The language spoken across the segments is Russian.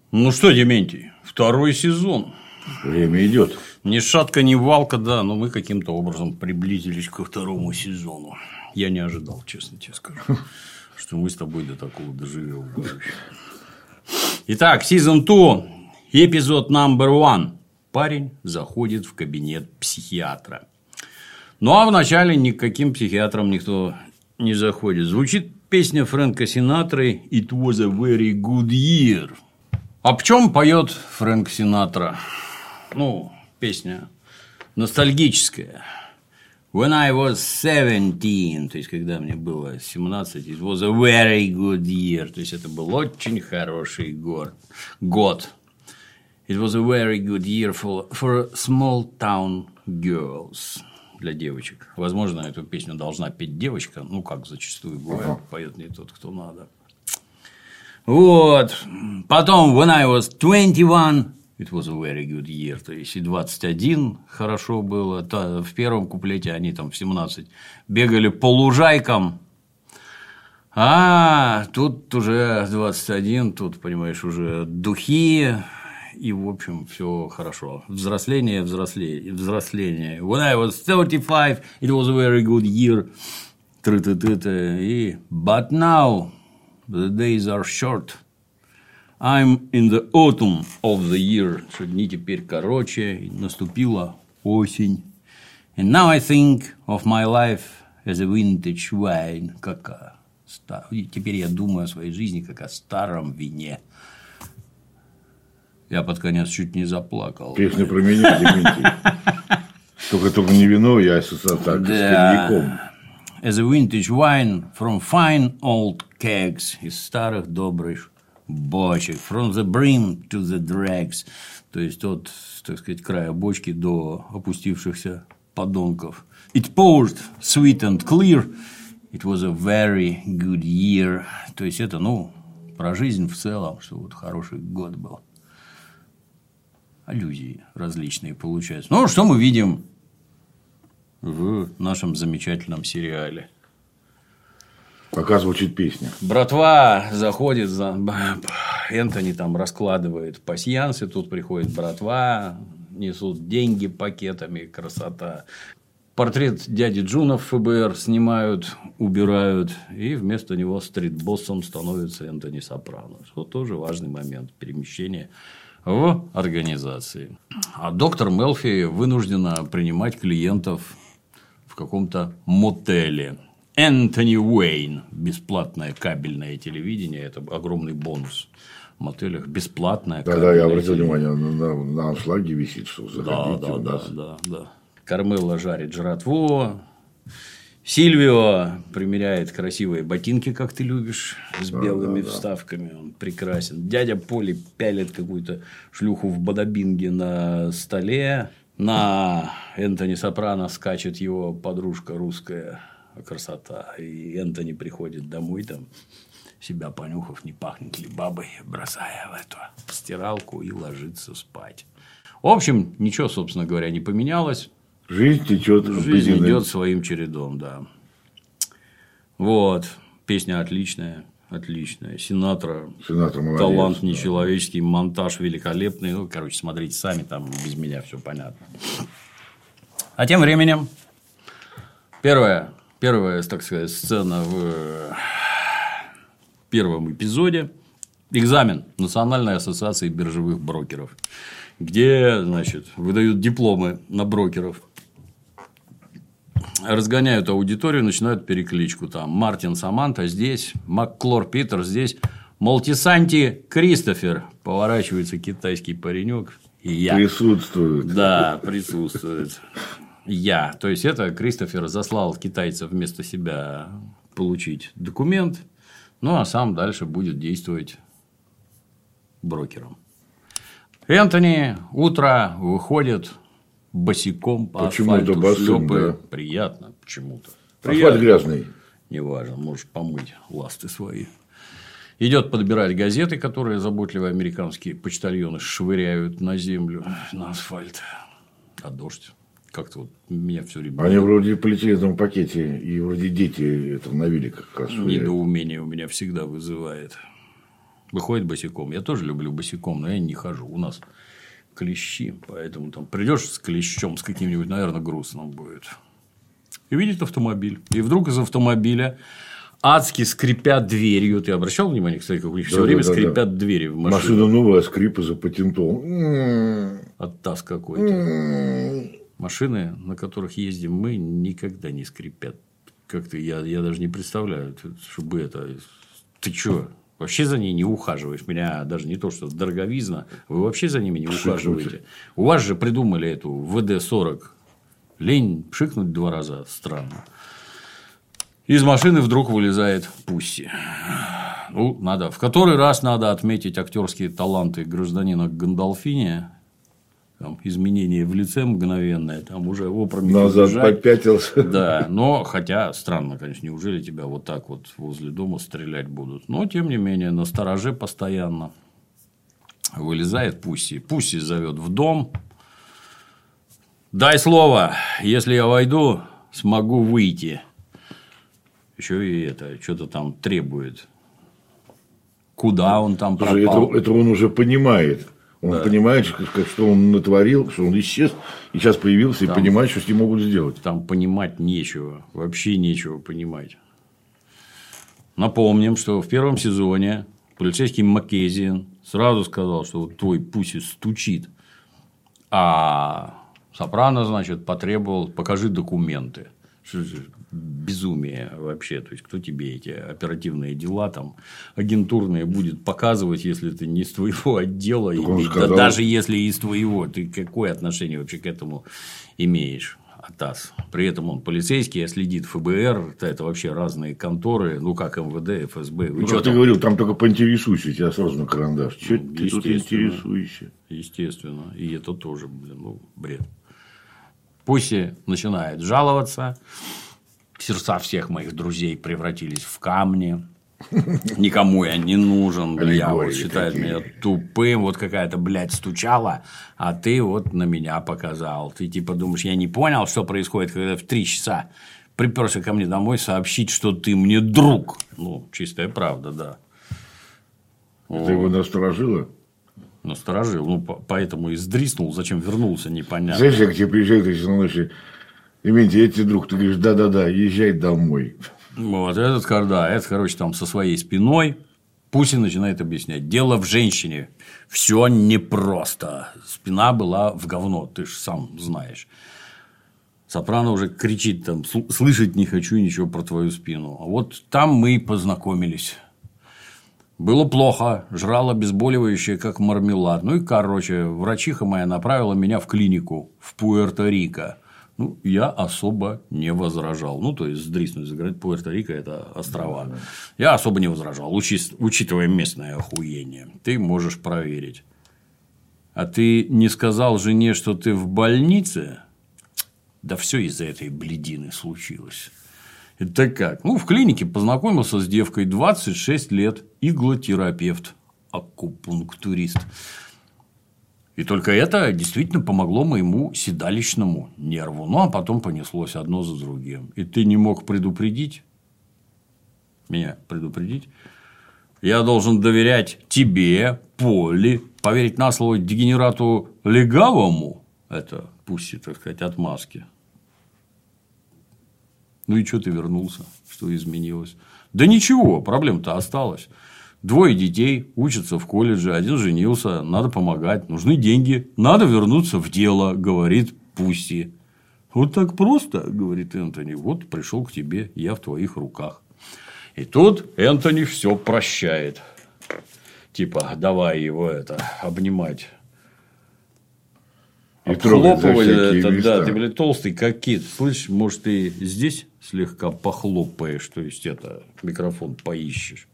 Ну что, Дементий, второй сезон. Время идет. Ни шатка, ни валка, да, но мы каким-то образом приблизились ко второму сезону. Я не ожидал, честно тебе скажу, что мы с тобой до такого доживем. Итак, сезон 2, эпизод номер 1. Парень заходит в кабинет психиатра. Ну, а вначале ни к каким психиатрам никто не заходит. Звучит песня Фрэнка Синатры «It was a very good year». Об чем поет Фрэнк Синатра? Ну, песня ностальгическая. When I was 17, то есть, когда мне было 17, it was a very good year, то есть, это был очень хороший год. It was a very good year for small town girls. Для девочек. Возможно, эту песню должна петь девочка, ну, как зачастую бывает, поет не тот, кто надо. Вот. Потом, when I was 21, it was a very good year. То есть, и 21 хорошо было. В первом куплете они там в 17 бегали по лужайкам. А тут уже 21, тут, понимаешь, уже духи. И, в общем, все хорошо. Взросление. When I was 35, it was a very good year. И but now the days are short. I'm in the autumn of the year. Что дни теперь короче. Наступила осень. And now I think of my life as a vintage wine. Теперь я думаю о своей жизни как о старом вине. Я под конец чуть не заплакал. Песня про меня, Дементий. Только не вино, я так, с коньяком. As a vintage wine from fine old kegs. Из старых добрых бочек. From the brim to the dregs. То есть, от, так сказать, края бочки до опустившихся подонков. It poured sweet and clear. It was a very good year. То есть, это, ну, про жизнь в целом, что вот хороший год был. Аллюзии различные получаются. Ну, что мы видим в нашем замечательном сериале? Пока звучит песня. Братва заходит, Энтони там раскладывает пасьянсы, тут приходит братва, несут деньги пакетами, красота. Портрет дяди Джуна в ФБР снимают, убирают, и вместо него стрит-боссом становится Энтони Сопрано. Что тоже важный момент перемещения в организации. А доктор Мелфи вынуждена принимать клиентов в каком-то мотеле. Энтони Уэйн. Бесплатное кабельное телевидение. Это огромный бонус. В мотелях бесплатное кабельное телевидение. Да, я обратил внимание, на аншлаге висит, что заходите у нас. Да. Кармелла жарит жратву. Сильвио примеряет красивые ботинки, как ты любишь, с белыми вставками. Он прекрасен. Дядя Поли пялит какую-то шлюху в бадабинге на столе. На Энтони Сопрано скачет его подружка русская. Красота. И Энтони приходит домой, там, себя понюхав, не пахнет ли бабой, бросая в эту стиралку и ложится спать. В общем, ничего, собственно говоря, не поменялось. Жизнь течет. Жизнь идет своим чередом, да. Вот. Песня отличная. Синатра молодец. Талант нечеловеческий, монтаж великолепный. Ну, короче, смотрите сами, там без меня все понятно. А тем временем первая, так сказать, сцена в первом эпизоде. Экзамен Национальной ассоциации биржевых брокеров, где, значит, выдают дипломы на брокеров. Разгоняют аудиторию, начинают перекличку. Там Мартин Саманта здесь, Макклор Питер здесь, Молтисанти Кристофер. Поворачивается китайский паренек. И я. Присутствует. Да, присутствует. Я. То есть, это Кристофер заслал китайцев вместо себя получить документ. Ну, а сам дальше будет действовать брокером. Энтони утро выходит босиком по асфальту, шлепая. Да. Приятно почему-то. Асфальт грязный. Неважно, можешь помыть ласты свои. Идет подбирать газеты, которые заботливые американские почтальоны швыряют на землю, на асфальт. А дождь. Как-то вот меня все время. Они вроде в полиэтиленовом пакете, и вроде дети это на великах как раз. Недоумение у меня всегда вызывает. Выходит босиком. Я тоже люблю босиком, но я не хожу. У нас клещи. Поэтому там придешь с клещом, с каким-нибудь, наверное, грустно будет. И видит автомобиль. И вдруг из автомобиля адски скрипят дверью. Ты обращал внимание, кстати, как у них все время скрипят двери в машине? Машина новая, скрипы запатентован. Оттас какой-то. Машины, на которых ездим мы, никогда не скрипят. Как-то я даже не представляю, чтобы это... Ты чё? Вообще за ней не ухаживаешь. Меня даже не то, что дороговизна. Вы вообще за ними не ухаживаете. У вас же придумали эту ВД-40. Лень пшикнуть 2 раза. Странно. Из машины вдруг вылезает Пусси. Ну, надо. В который раз надо отметить актерские таланты гражданина Гандолфини. Там изменение в лице мгновенное, там уже опрометью назад бежать. попятился. Да, но хотя странно, конечно, неужели тебя вот так вот возле дома стрелять будут. Но тем не менее, настороже постоянно. Вылезает Пусси. Пусси зовет в дом. Дай слово, если я войду, смогу выйти. Еще и это что-то там требует. Куда он там пропал? Это он уже понимает. Он понимает, что он натворил, что он исчез, и сейчас появился, там, и понимает, что с ним могут сделать. Там понимать нечего. Вообще нечего понимать. Напомним, что в 1 сезоне полицейский Маккезиан сразу сказал, что вот твой Пусси стучит. А Сопрано, значит, потребовал: покажи документы. Что же безумие вообще. То есть, кто тебе эти оперативные дела, там, агентурные будет показывать, если ты не из твоего отдела, да, даже если из твоего, ты какое отношение вообще к этому имеешь? АТАС. При этом он полицейский, а следит ФБР, это вообще разные конторы, ну как МВД, ФСБ. Ну, как ты говорил, там только поинтересуйся, тебя сразу на карандаш. Что ты тут интересуешься? Естественно. И это тоже, бред. Пусси начинает жаловаться. Сердца всех моих друзей превратились в камни. Никому я не нужен. Дьявол считает меня тупым. Вот какая-то, блядь, стучала, а ты вот на меня показал. Ты типа думаешь, я не понял, что происходит, когда в 3 часа приперся ко мне домой сообщить, что ты мне друг. Ну, чистая правда, да. Это его насторожило? Насторожил. Ну, поэтому и сдриснул. Зачем вернулся, непонятно. Знаешь, я к тебе приезжаю, ты на ночи. Имейте, я тебе друг. Ты говоришь, да-да-да, езжай домой. Вот, это, короче, там со своей спиной. Пусси начинает объяснять. Дело в женщине. Все непросто. Спина была в говно. Ты ж сам знаешь. Сопрано уже кричит там: слышать не хочу ничего про твою спину. А вот там мы и познакомились. Было плохо, жрал обезболивающее, как мармелад. Ну и, короче, врачиха моя направила меня в клинику в Пуэрто-Рико. Ну, я особо не возражал. Ну, то есть, сдриснуть, загорать. Пуэрто-Рико – это острова. Я особо не возражал, учитывая местное охуение. Ты можешь проверить. А ты не сказал жене, что ты в больнице? Да все из-за этой блядины случилось. Это как? Ну, в клинике познакомился с девкой, 26 лет, иглотерапевт, акупунктурист. И только это действительно помогло моему седалищному нерву. Ну, а потом понеслось одно за другим. И ты не мог предупредить? Меня предупредить? Я должен доверять тебе, Полли, поверить на слово дегенерату легавому? Это Пусси, так сказать, отмазки. Ну, и что ты вернулся? Что изменилось? Да ничего, проблема-то осталась. 2 детей учатся в колледже, 1 женился, надо помогать, нужны деньги, надо вернуться в дело, говорит Пусси. Вот так просто, говорит Энтони, вот пришел к тебе, я в твоих руках. И тут Энтони все прощает. Типа, давай его обнимать. Обхлопывать это, да, ты, блядь, толстый как кит. Слышишь, может, ты здесь слегка похлопаешь, то есть, микрофон поищешь.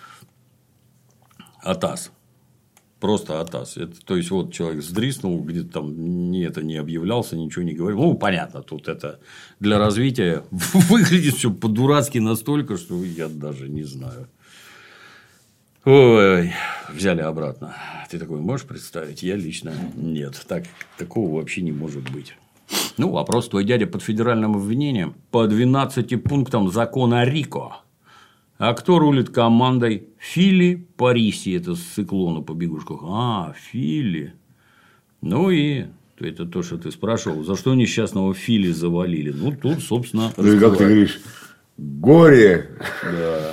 АТАС. Просто АТАС. Это, то есть, вот человек сдриснул, где-то там не объявлялся, ничего не говорил. Ну, понятно, тут это для развития выглядит все по-дурацки настолько, что я даже не знаю. Ой, взяли обратно. Ты такой можешь представить? Я лично нет. Такого вообще не может быть. Ну, вопрос: твой дядя под федеральным обвинением по 12 пунктам закона Рико. А кто рулит командой? Фили Париси, это с «Циклона» по бегушках. Фили. Ну и это то, что ты спрашивал. За что несчастного Фили завалили? Ну, тут, собственно, ну, и как ты говоришь, горе. Да.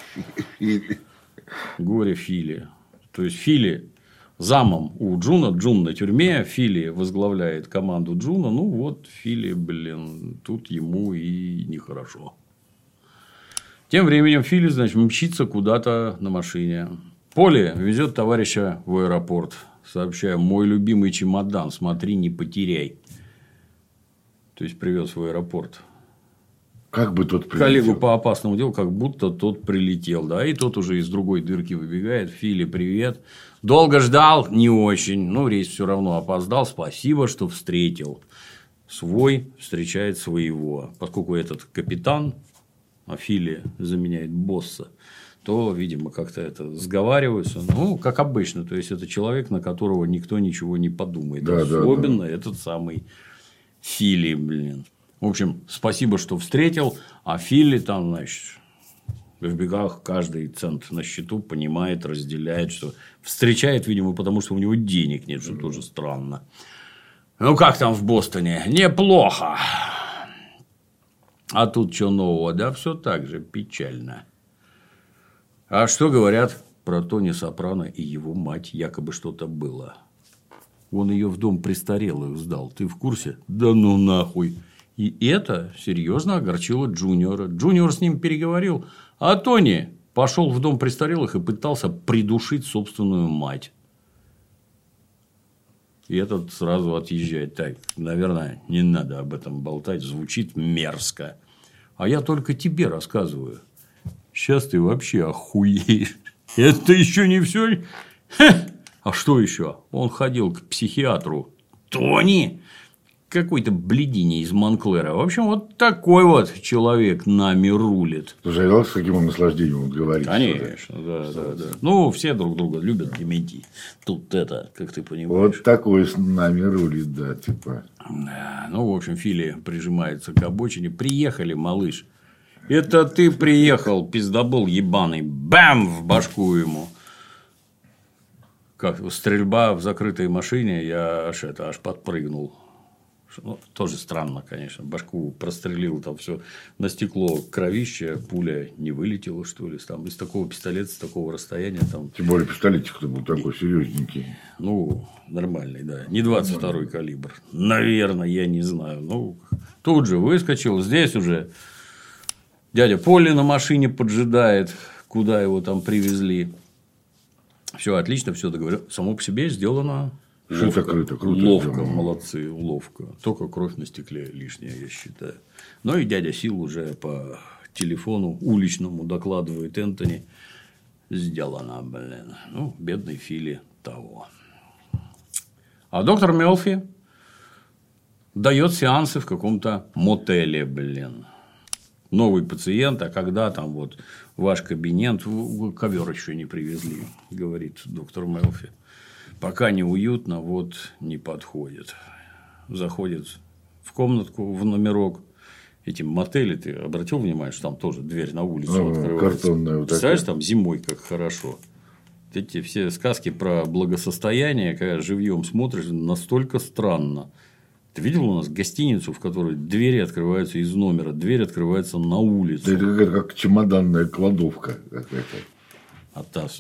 Горе Фили. То есть, Фили замом у Джуна, Джун на тюрьме, Фили возглавляет команду Джуна. Ну, вот Фили, тут ему и нехорошо. Тем временем Фили, значит, мчится куда-то на машине. Поли везет товарища в аэропорт, сообщая: мой любимый чемодан, смотри, не потеряй. То есть, привез в аэропорт. Как бы тот прилетел. Коллегу по опасному делу, как будто тот прилетел. Да, и тот уже из другой дырки выбегает. Фили, привет. Долго ждал? Не очень. Ну, рейс все равно опоздал. Спасибо, что встретил. Свой встречает своего. Поскольку этот капитан, а Фили заменяет босса, то, видимо, как-то это сговариваются. Ну, как обычно. То есть, это человек, на которого никто ничего не подумает. Да, особенно да. этот самый Фили, В общем, спасибо, что встретил. А Фили там, значит, в бегах каждый цент на счету понимает, разделяет, что встречает, видимо, потому что у него денег нет, что тоже странно. Ну, как там в Бостоне? Неплохо. А тут что нового? Да, все так же печально. А что говорят про Тони Сопрано и его мать? Якобы что-то было. Он ее в дом престарелых сдал. Ты в курсе? Да ну нахуй. И это серьезно огорчило Джуниора. Джуниор с ним переговорил. А Тони пошел в дом престарелых и пытался придушить собственную мать. И этот сразу отъезжает. Так, наверное, не надо об этом болтать. Звучит мерзко. А я только тебе рассказываю. Сейчас ты вообще охуеешь. Это еще не все. А что еще? Он ходил к психиатру. Тони? Какой-то бледине из Монклера. В общем, вот такой вот человек нами рулит. Слушай, а с каким он наслаждением он говорит? Конечно, да. Ну, все друг друга любят Дементий. Тут это, как ты понимаешь. Вот такой с нами рулит, да, типа. Да. Ну, в общем, Фили прижимается к обочине. Приехали, малыш. Это ты приехал, пиздобол ебаный. Бам! В башку ему. Как стрельба в закрытой машине. Я аж подпрыгнул. Ну, тоже странно, конечно. Башку прострелил, там все на стекло кровище, пуля не вылетела, что ли. Там из такого пистолета, с такого расстояния. Там... Тем более пистолетик-то был такой серьезненький. Ну, нормальный, да. Не 22-й калибр. Наверное, я не знаю. Ну, тут же выскочил. Здесь уже дядя Поли на машине поджидает, куда его там привезли. Все отлично, все договорено. Само по себе сделано. Ловко, круто ловко, сделано. молодцы, ловко. Только кровь на стекле лишняя, я считаю. Ну, и дядя Сил уже по телефону уличному докладывает Энтони. Сделано, Ну, бедный Фили того. А доктор Мелфи дает сеансы в каком-то мотеле, Новый пациент, а когда там вот ваш кабинет, ковер еще не привезли, говорит доктор Мелфи. Пока не уютно, вот не подходит. Заходит в комнатку, в номерок. Эти мотели, ты обратил внимание, что там тоже дверь на улицу открывается. Картонная вот Представляешь, там зимой как хорошо. Эти все сказки про благосостояние, когда живьем смотришь, настолько странно. Ты видел у нас гостиницу, в которой двери открываются из номера, дверь открывается на улицу. Это какая-то как чемоданная кладовка какая-то. Атас.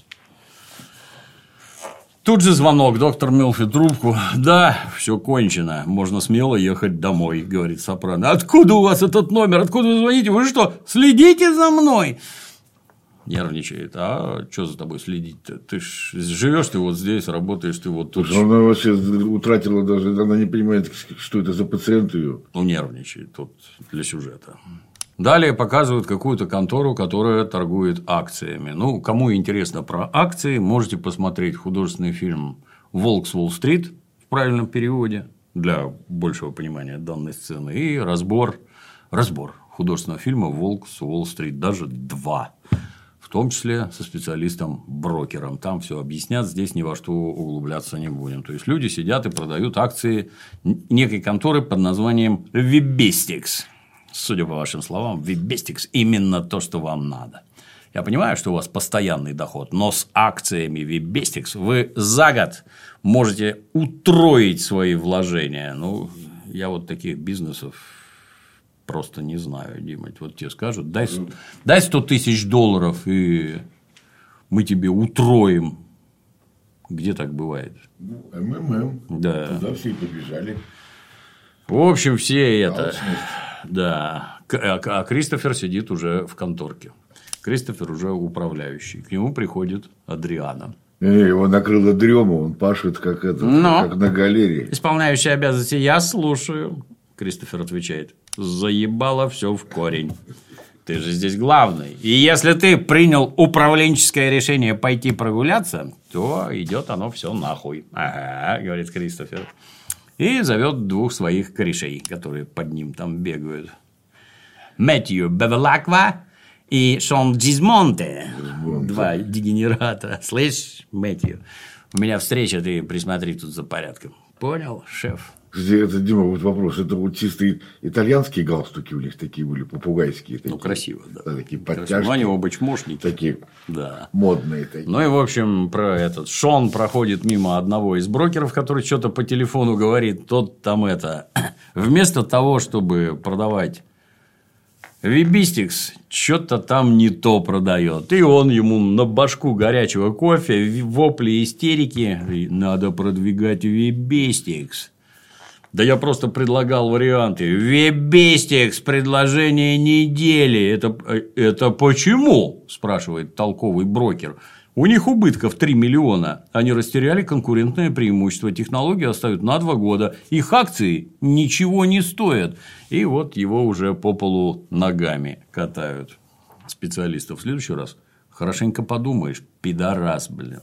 Тут же звонок, доктор Мелфи трубку. Да, все кончено, можно смело ехать домой, говорит Сопрано. Откуда у вас этот номер? Откуда вы звоните? Вы что, следите за мной? Нервничает. А что за тобой следить-то? Ты ж живешь ты вот здесь, работаешь ты вот тут. Она вообще утратила даже, она не понимает, что это за пациент ее. Ну, нервничает тут для сюжета. Далее показывают какую-то контору, которая торгует акциями. Ну, кому интересно про акции, можете посмотреть художественный фильм «Волк с Уолл-стрит» в правильном переводе для большего понимания данной сцены и разбор художественного фильма «Волк с Уолл-стрит», даже 2. В том числе со специалистом-брокером. Там все объяснят, здесь ни во что углубляться не будем. То есть, люди сидят и продают акции некой конторы под названием «Вебестикс». Судя по вашим словам, Вебестикс именно то, что вам надо. Я понимаю, что у вас постоянный доход, но с акциями Webestics вы за год можете утроить свои вложения. Ну, я вот таких бизнесов просто не знаю, Дима. Вот тебе скажут, дай $100 000, и мы тебе утроим. Где так бывает? МММ. Да. Туда все и побежали. В общем, все это. Да. А Кристофер сидит уже в конторке. Кристофер уже управляющий. К нему приходит Адриана. Его накрыло дрему, он пашет как это, как на галерее. Исполняющий обязанности, я слушаю. Кристофер отвечает: заебало все в корень. Ты же здесь главный. И если ты принял управленческое решение пойти прогуляться, то идет оно все нахуй. Ага, говорит Кристофер. И зовет 2 своих корешей, которые под ним там бегают. Мэтью Бевелаква и Шон Дизмонте. 2 дегенерата. Слышь, Мэтью, у меня встреча, ты присмотри тут за порядком. Понял, шеф? Это, Дима, вот вопрос. Это вот чисто итальянские галстуки у них такие были, попугайские. Такие. Ну, красиво, да. Такие подтяжки. Ну, они оба чмошники. Такие да. модные. Такие. Ну, и, в общем, про этот. Шон проходит мимо одного из брокеров, который что-то по телефону говорит. Тот там это. Вместо того, чтобы продавать Webestics, что-то там не то продает. И он ему на башку горячего кофе, вопли истерики. Надо продвигать Webestics. Да я просто предлагал варианты. Webestics, предложение недели. Это почему? Спрашивает толковый брокер. У них убытков 3 миллиона. Они растеряли конкурентное преимущество. Технологию оставят на 2 года. Их акции ничего не стоят. И вот его уже по полу ногами катают специалистов. В следующий раз хорошенько подумаешь. Пидорас, блин.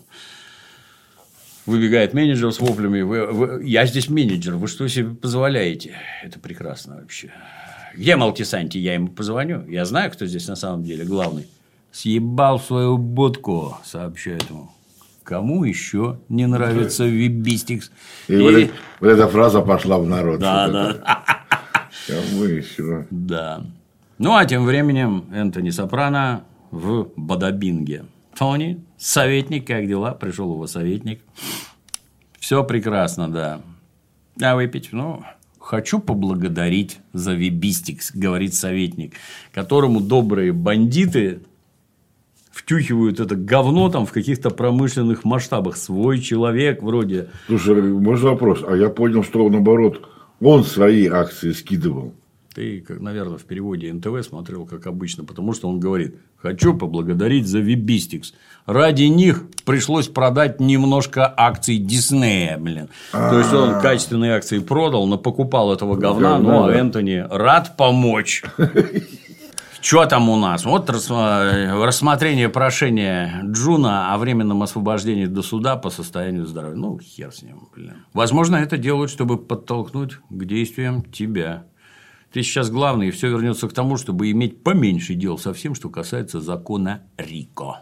Выбегает менеджер с воплями. Я здесь менеджер, вы что себе позволяете? Это прекрасно вообще. Где Малтисанти? Я ему позвоню. Я знаю, кто здесь на самом деле главный. Съебал свою будку, сообщает ему. Кому еще не нравится Webestics? И вот эта фраза пошла в народ. Да. Кому еще? Да. Ну, а тем временем Энтони Сопрано в Бадабинге. Тони, советник, как дела? Пришел его советник. Все прекрасно, да. А выпить? Ну, хочу поблагодарить за Webestics, говорит советник, которому добрые бандиты втюхивают это говно там в каких-то промышленных масштабах. Свой человек вроде. Слушай, можно вопрос? А я понял, что наоборот, он свои акции скидывал. Ты, наверное, в переводе НТВ смотрел, как обычно, потому что он говорит: хочу поблагодарить за Webestics. Ради них пришлось продать немножко акций Диснея, блин. То есть он качественные акции продал, но покупал этого говна. Ну, а Энтони рад помочь. Что там у нас? Вот рассмотрение прошения Джуна о временном освобождении до суда по состоянию здоровья. Ну, хер с ним, блин. Возможно, это делают, чтобы подтолкнуть к действиям тебя. Ты сейчас главный, и все вернется к тому, чтобы иметь поменьше дел со всем, что касается закона Рико.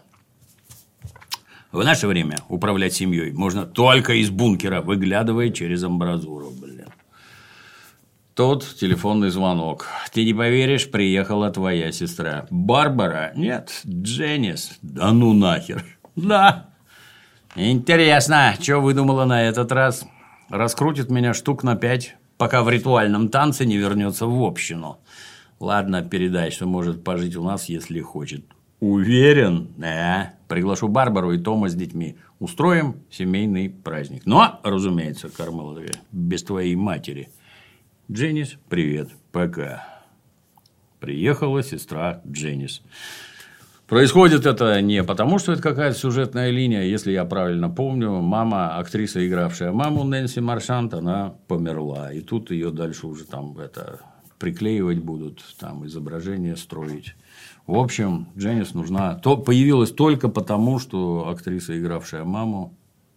В наше время управлять семьей можно только из бункера, выглядывая через амбразуру, блин. Тут телефонный звонок. Ты не поверишь, приехала твоя сестра. Барбара? Нет, Дженнис. Да ну нахер. Да. Интересно, что выдумала на этот раз? Раскрутит меня штук на 5. Пока в ритуальном танце не вернется в общину. Ладно, передай, что может пожить у нас, если хочет. Уверен? Да. Приглашу Барбару и Тома с детьми. Устроим семейный праздник. Но, разумеется, Кармела такая, без твоей матери. Дженнис, привет. Пока. Приехала сестра Дженнис. Происходит это не потому, что это какая-то сюжетная линия. Если я правильно помню, мама, актриса, игравшая маму Нэнси Маршант, она померла. И тут ее дальше уже там приклеивать будут, там изображение строить. В общем, Дженнис нужна. Появилась только потому, что актриса, игравшая маму,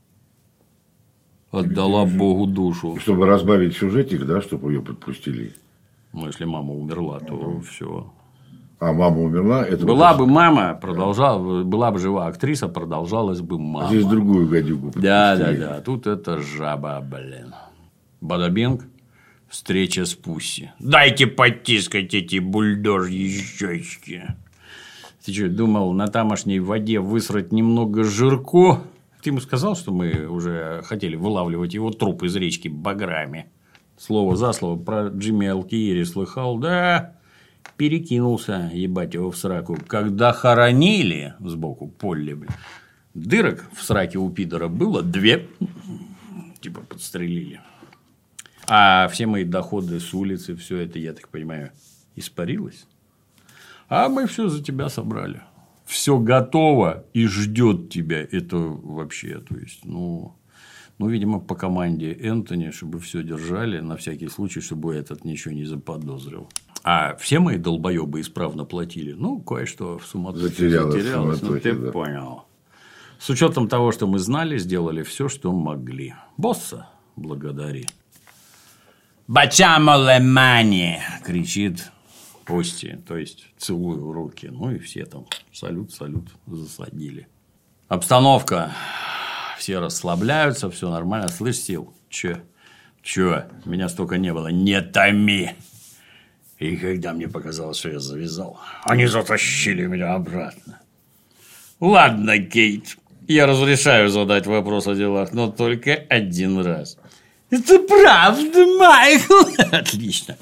отдала Богу душу. Чтобы разбавить сюжетик, да, чтобы ее подпустили. Ну, если мама умерла, то все. А мама умерла? Это была бы мама, была бы жива актриса, продолжалась бы мама. Здесь другую гадюку подпустили. Да. Тут это жаба, блин. Бадабинг. Встреча с Пусси. Дайте потискать эти бульдожьи щечки. Ты что, думал, на тамошней воде высрать немного жирко? Ты ему сказал, что мы уже хотели вылавливать его труп из речки баграми? Слово за слово про Джимми Алкиери слыхал, да, перекинулся, ебать его в сраку. Когда хоронили сбоку Полли, блин, дырок в сраке у пидора было 2, типа подстрелили. А все мои доходы с улицы, все это, я так понимаю, испарилось. А мы все за тебя собрали. Все готово и ждет тебя. Это вообще, то есть, ну, видимо, по команде Энтони, чтобы все держали, на всякий случай, чтобы этот ничего не заподозрил. А все мои долбоебы исправно платили. Ну, кое-что в суматохе затерялось. Ну, ты понял. С учетом того, что мы знали, сделали все, что могли. Босса благодари. «Бачамо лемани!» – кричит Пости, то есть целую руки. Ну и все там салют засадили. Обстановка. Все расслабляются, все нормально. Слышь, Сил, чё? Меня столько не было. Не томи. И когда мне показалось, что я завязал, они затащили меня обратно. Ладно, Кейт, я разрешаю задать вопрос о делах, но только один раз. Это правда, Майкл? Отлично.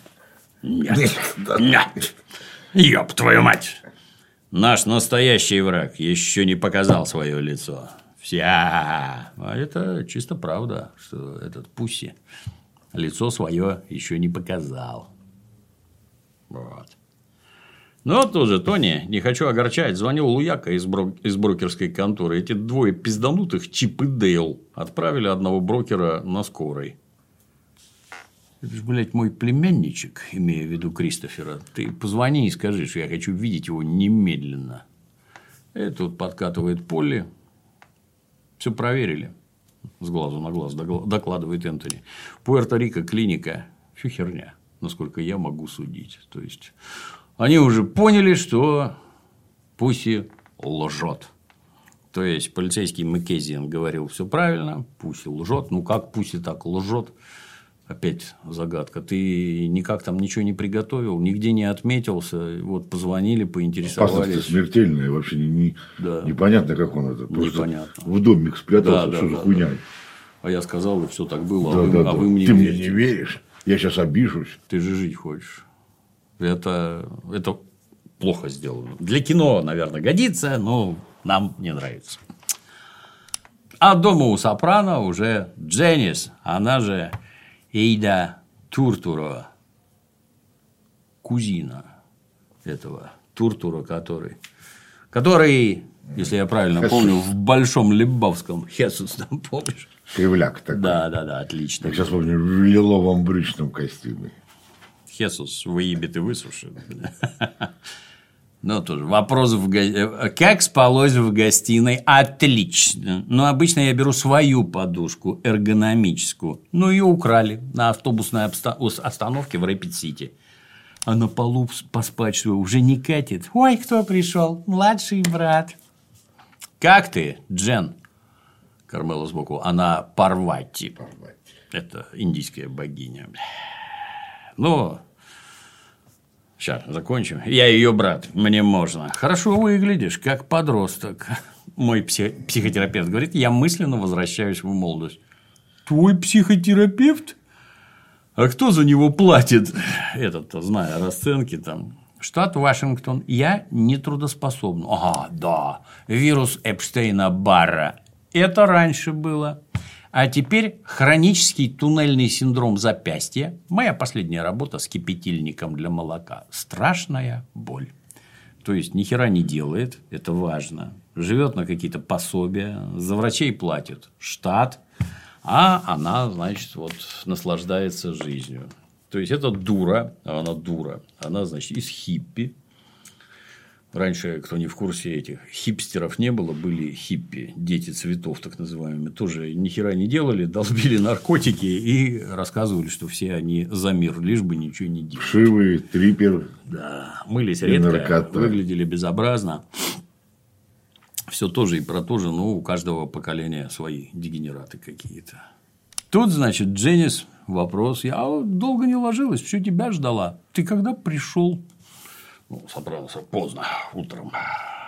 Нет. Ёб твою мать. Наш настоящий враг еще не показал свое лицо. А это чисто правда, что этот Пусси лицо свое еще не показал. Вот. Но тоже Тони, не хочу огорчать, звонил Луяка из брокерской конторы. Эти двое пизданутых, Чип и Дейл, отправили одного брокера на скорой. Это же, блядь, мой племянничек, имея в виду Кристофера. Ты позвони и скажи, что я хочу видеть его немедленно. И тут подкатывает Полли. Все проверили. С глазу на глаз докладывает Энтони. Пуэрто-Рико клиника. Все херня, насколько я могу судить. То есть, они уже поняли, что Пусси лжет. То есть, полицейский Маккезиан говорил все правильно. Пусси лжет. Ну, как Пусси так лжет? Опять загадка. Ты никак там ничего не приготовил, нигде не отметился. Вот позвонили, поинтересовались. Опасность смертельная, вообще непонятно, как он это. Непонятно. В домик спрятался, что за хуйня. А я сказал, и все так было, вы мне Ты верите. мне не веришь? Я сейчас обижусь. Ты же жить хочешь. Это плохо сделано. Для кино, наверное, годится, но нам не нравится. А дома у Сопрано уже Дженнис, она же Эйда Туртуро, кузина этого Туртуро, который, если я правильно помню, в Большом Лебовском, Хесус, там, помнишь? Кривляк такой. Да, отлично. Я сейчас помню, в лиловом брючном костюме. Хесус выебет и высушит. Ну, тоже вопрос как спалось в гостиной? Отлично. Но обычно я беру свою подушку эргономическую. Ну, ее украли на автобусной остановке в Рэпид-Сити. А на полу поспать что, уже не катит? Ой, кто пришел? Младший брат. Как ты, Джен? Кармела сбоку. Она Парвати. Это индийская богиня. Ну... Сейчас, закончим. Я ее брат, мне можно. Хорошо выглядишь, как подросток. Мой психотерапевт говорит, я мысленно возвращаюсь в молодость. Твой психотерапевт? А кто за него платит? Этот-то, зная расценки там. Штат Вашингтон. Я нетрудоспособна. Ага, да. Вирус Эпштейна-Барра. Это раньше было. А теперь хронический туннельный синдром запястья. Моя последняя работа с кипятильником для молока. Страшная боль. То есть, ни хера не делает. Это важно. Живет на какие-то пособия. За врачей платит штат. А она, значит, вот наслаждается жизнью. То есть, это дура. Она дура. Она, значит, из хиппи. Раньше, кто не в курсе, этих хипстеров не было, были хиппи, дети цветов, так называемые, тоже ни хера не делали, долбили наркотики и рассказывали, что все они за мир, лишь бы ничего не делали. Шивы, трипер. Да, мылись редко, наркота. Выглядели безобразно. Все тоже и про то же, но у каждого поколения свои дегенераты какие-то. Тут, значит, Дженнис, вопрос. Я долго не ложилась, все тебя ждала. Ты когда пришел? Ну, собрался поздно, утром.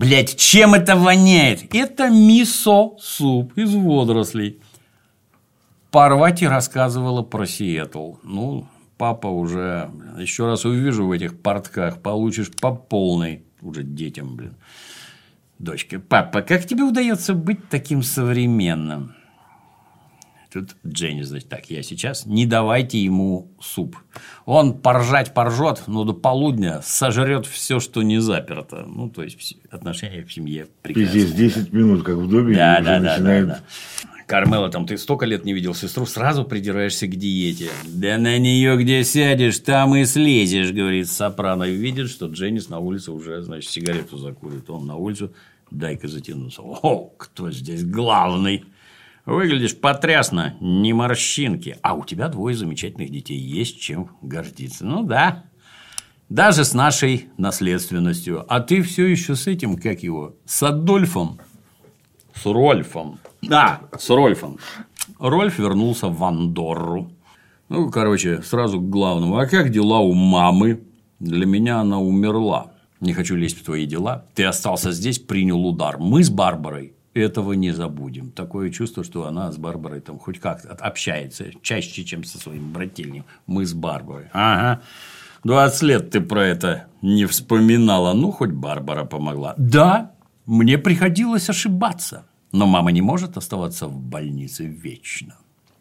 Блядь, чем это воняет? Это мисо-суп из водорослей. Парвати рассказывала про Сиэтл. Ну, папа уже... Еще раз увижу в этих портках, получишь по полной. Уже детям, блин. Дочка, папа, как тебе удается быть таким современным? Тут Дженни, значит, так, я сейчас, не давайте ему суп. Он поржать поржет, но до полудня сожрет все, что не заперто. Ну, то есть, отношения в семье прекрасные. Здесь 10 минут, как в доме, да, уже да, начинает... да. Кармела, там ты столько лет не видел сестру, сразу придираешься к диете. Да на нее где сядешь, там и слезешь, говорит сопрано. И видит, что Дженнис на улице уже, значит, сигарету закурит. Он на улицу, дай-ка затянулся. О, кто здесь главный? Выглядишь потрясно, не морщинки. А у тебя 2 замечательных детей, есть чем гордиться. Ну да, даже с нашей наследственностью. А ты все еще с этим, как его, с Адольфом? С Рольфом. Да, с Рольфом. Рольф вернулся в Андорру. Ну, короче, сразу к главному. А как дела у мамы? Для меня она умерла. Не хочу лезть в твои дела. Ты остался здесь, принял удар. Мы с Барбарой этого не забудем. Такое чувство, что она с Барбарой там хоть как-то общается. Чаще, чем со своим брательнем. Мы с Барбарой. Ага. 20 лет ты про это не вспоминала. Ну, хоть Барбара помогла. Да, мне приходилось ошибаться. Но мама не может оставаться в больнице вечно.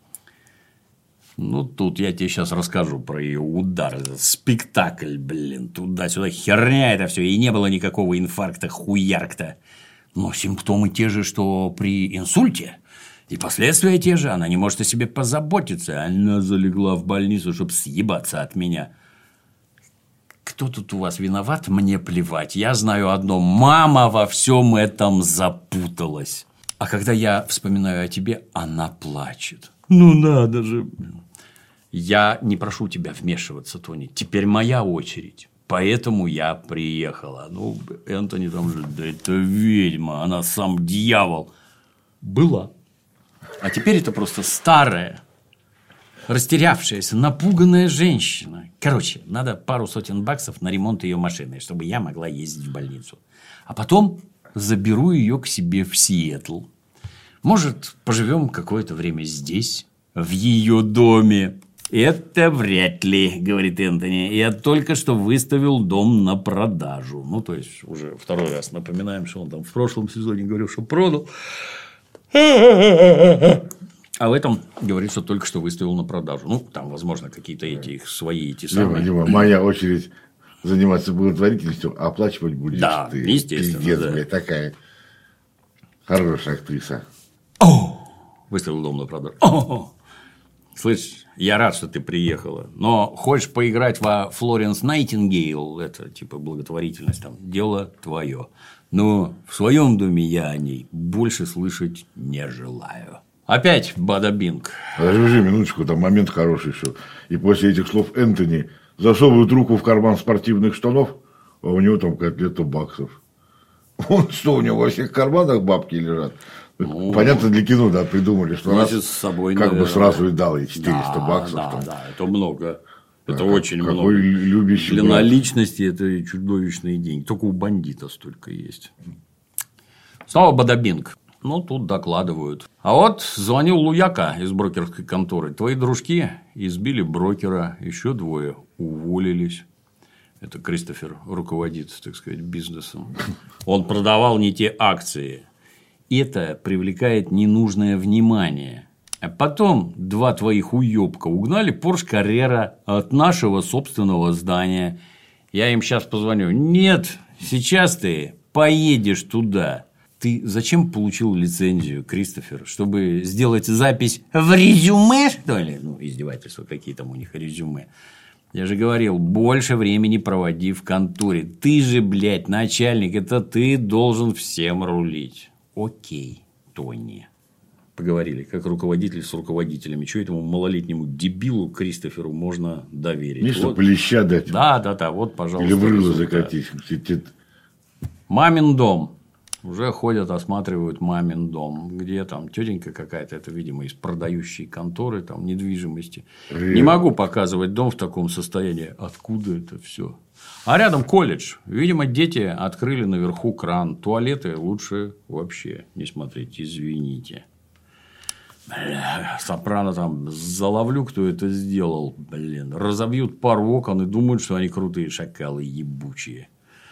Ну, тут я тебе сейчас расскажу про ее удар. Этот спектакль, блин. Туда-сюда херня это все. И не было никакого инфаркта, хуяркта. Но симптомы те же, что при инсульте. И последствия те же. Она не может о себе позаботиться. Она залегла в больницу, чтобы съебаться от меня. Кто тут у вас виноват? Мне плевать. Я знаю одно. Мама во всем этом запуталась. А когда я вспоминаю о тебе, она плачет. Ну, надо же. Я не прошу тебя вмешиваться, Тони. Теперь моя очередь. Поэтому я приехала. Ну, Энтони там же, да это ведьма, она сам дьявол. Была. А теперь это просто старая, растерявшаяся, напуганная женщина. Короче, надо пару сотен баксов на ремонт ее машины, чтобы я могла ездить в больницу. А потом заберу ее к себе в Сиэтл. Может, поживем какое-то время здесь, в ее доме. Это вряд ли, говорит Энтони. Я только что выставил дом на продажу. Ну, то есть, уже 2-й раз напоминаем, что он там в прошлом сезоне говорил, что продал. А в этом говорит, что только что выставил на продажу. Ну, там, возможно, какие-то их свои эти самые. Дима, моя очередь заниматься благотворительностью, а оплачивать будешь да, ты. Естественно. Пиздец, да. блядь, такая хорошая актриса. Выставил дом на продажу. Слышь, я рад, что ты приехала. Но хочешь поиграть во Флоренс Найтингейл, это типа благотворительность, там, дело твое. Но в своем доме я о ней больше слышать не желаю. Опять бада-бинг. Подожди минуточку, там момент хороший еще. И после этих слов Энтони засовывает руку в карман спортивных штанов, а у него там котлета баксов. Он что, у него во всех карманах бабки лежат? Ну, понятно, для кино, да, придумали, что раз с собой, как наверное, бы сразу и дал ей 400 баксов. Да, там. да, это много. Это Да, очень какой много. Любящий Для брат. наличности это чудовищные деньги. Только у бандита столько есть. Снова бадабинг. Ну, тут докладывают. А вот звонил Луяка из брокерской конторы. Твои дружки избили брокера, еще 2 уволились. Это Кристофер руководит, так сказать, бизнесом. Он продавал не те акции. Это привлекает ненужное внимание. А потом 2 твоих уёбка угнали Порш Каррера от нашего собственного здания. Я им сейчас позвоню. Нет, сейчас ты поедешь туда. Ты зачем получил лицензию, Кристофер? Чтобы сделать запись в резюме, что ли? Ну, издевательства, какие там у них резюме. Я же говорил, больше времени проводи в конторе. Ты же, блядь, начальник, это ты должен всем рулить. Окей, Тони. Поговорили, как руководитель с руководителями. Что этому малолетнему дебилу Кристоферу можно доверить? Не, что полеща дать. Да, вот, пожалуйста. Или в рыло закатить. Мамин дом. Уже ходят, осматривают мамин дом, где там тетенька какая-то, это, видимо, из продающей конторы там, недвижимости. Не могу показывать дом в таком состоянии. Откуда это все? А рядом колледж. Видимо, дети открыли наверху кран. Туалеты лучше вообще не смотреть, извините. Бля, Сопрано там заловлю, кто это сделал. Блин, разобьют пару окон и думают, что они крутые шакалы ебучие.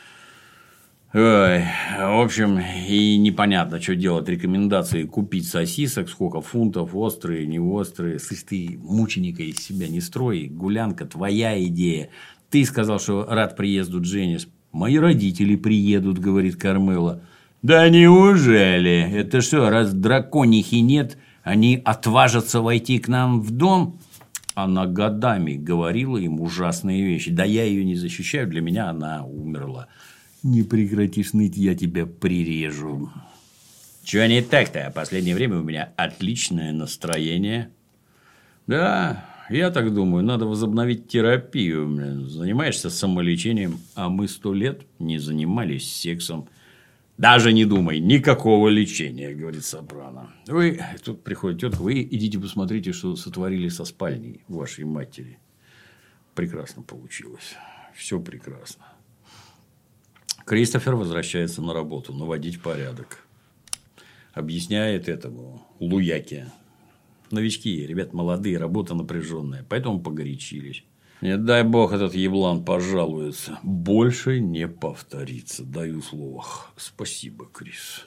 Ой, в общем, и непонятно, что делать. Рекомендации купить сосисок, сколько фунтов, острые, не острые. Слышь, ты мученика из себя не строй. Гулянка твоя идея. Ты сказал, что рад приезду Дженнис. Мои родители приедут, говорит Кармела. Да неужели? Это что, раз драконихи нет, они отважатся войти к нам в дом? Она годами говорила им ужасные вещи. Да я ее не защищаю, для меня она умерла. Не прекратишь ныть, я тебя прирежу. Чего не так-то? Последнее время у меня отличное настроение. Да, я так думаю, надо возобновить терапию. Занимаешься самолечением, а мы 100 лет не занимались сексом. Даже не думай, никакого лечения, говорит Сопрано. Вы, тут приходит тетка, вы идите посмотрите, что сотворили со спальней вашей матери. Прекрасно получилось. Все прекрасно. Кристофер возвращается на работу, наводить порядок. Объясняет этому Луяке. Новички, ребят молодые, работа напряженная, поэтому погорячились. Не дай бог этот еблан пожалуется. Больше не повторится, даю слово. Спасибо, Крис.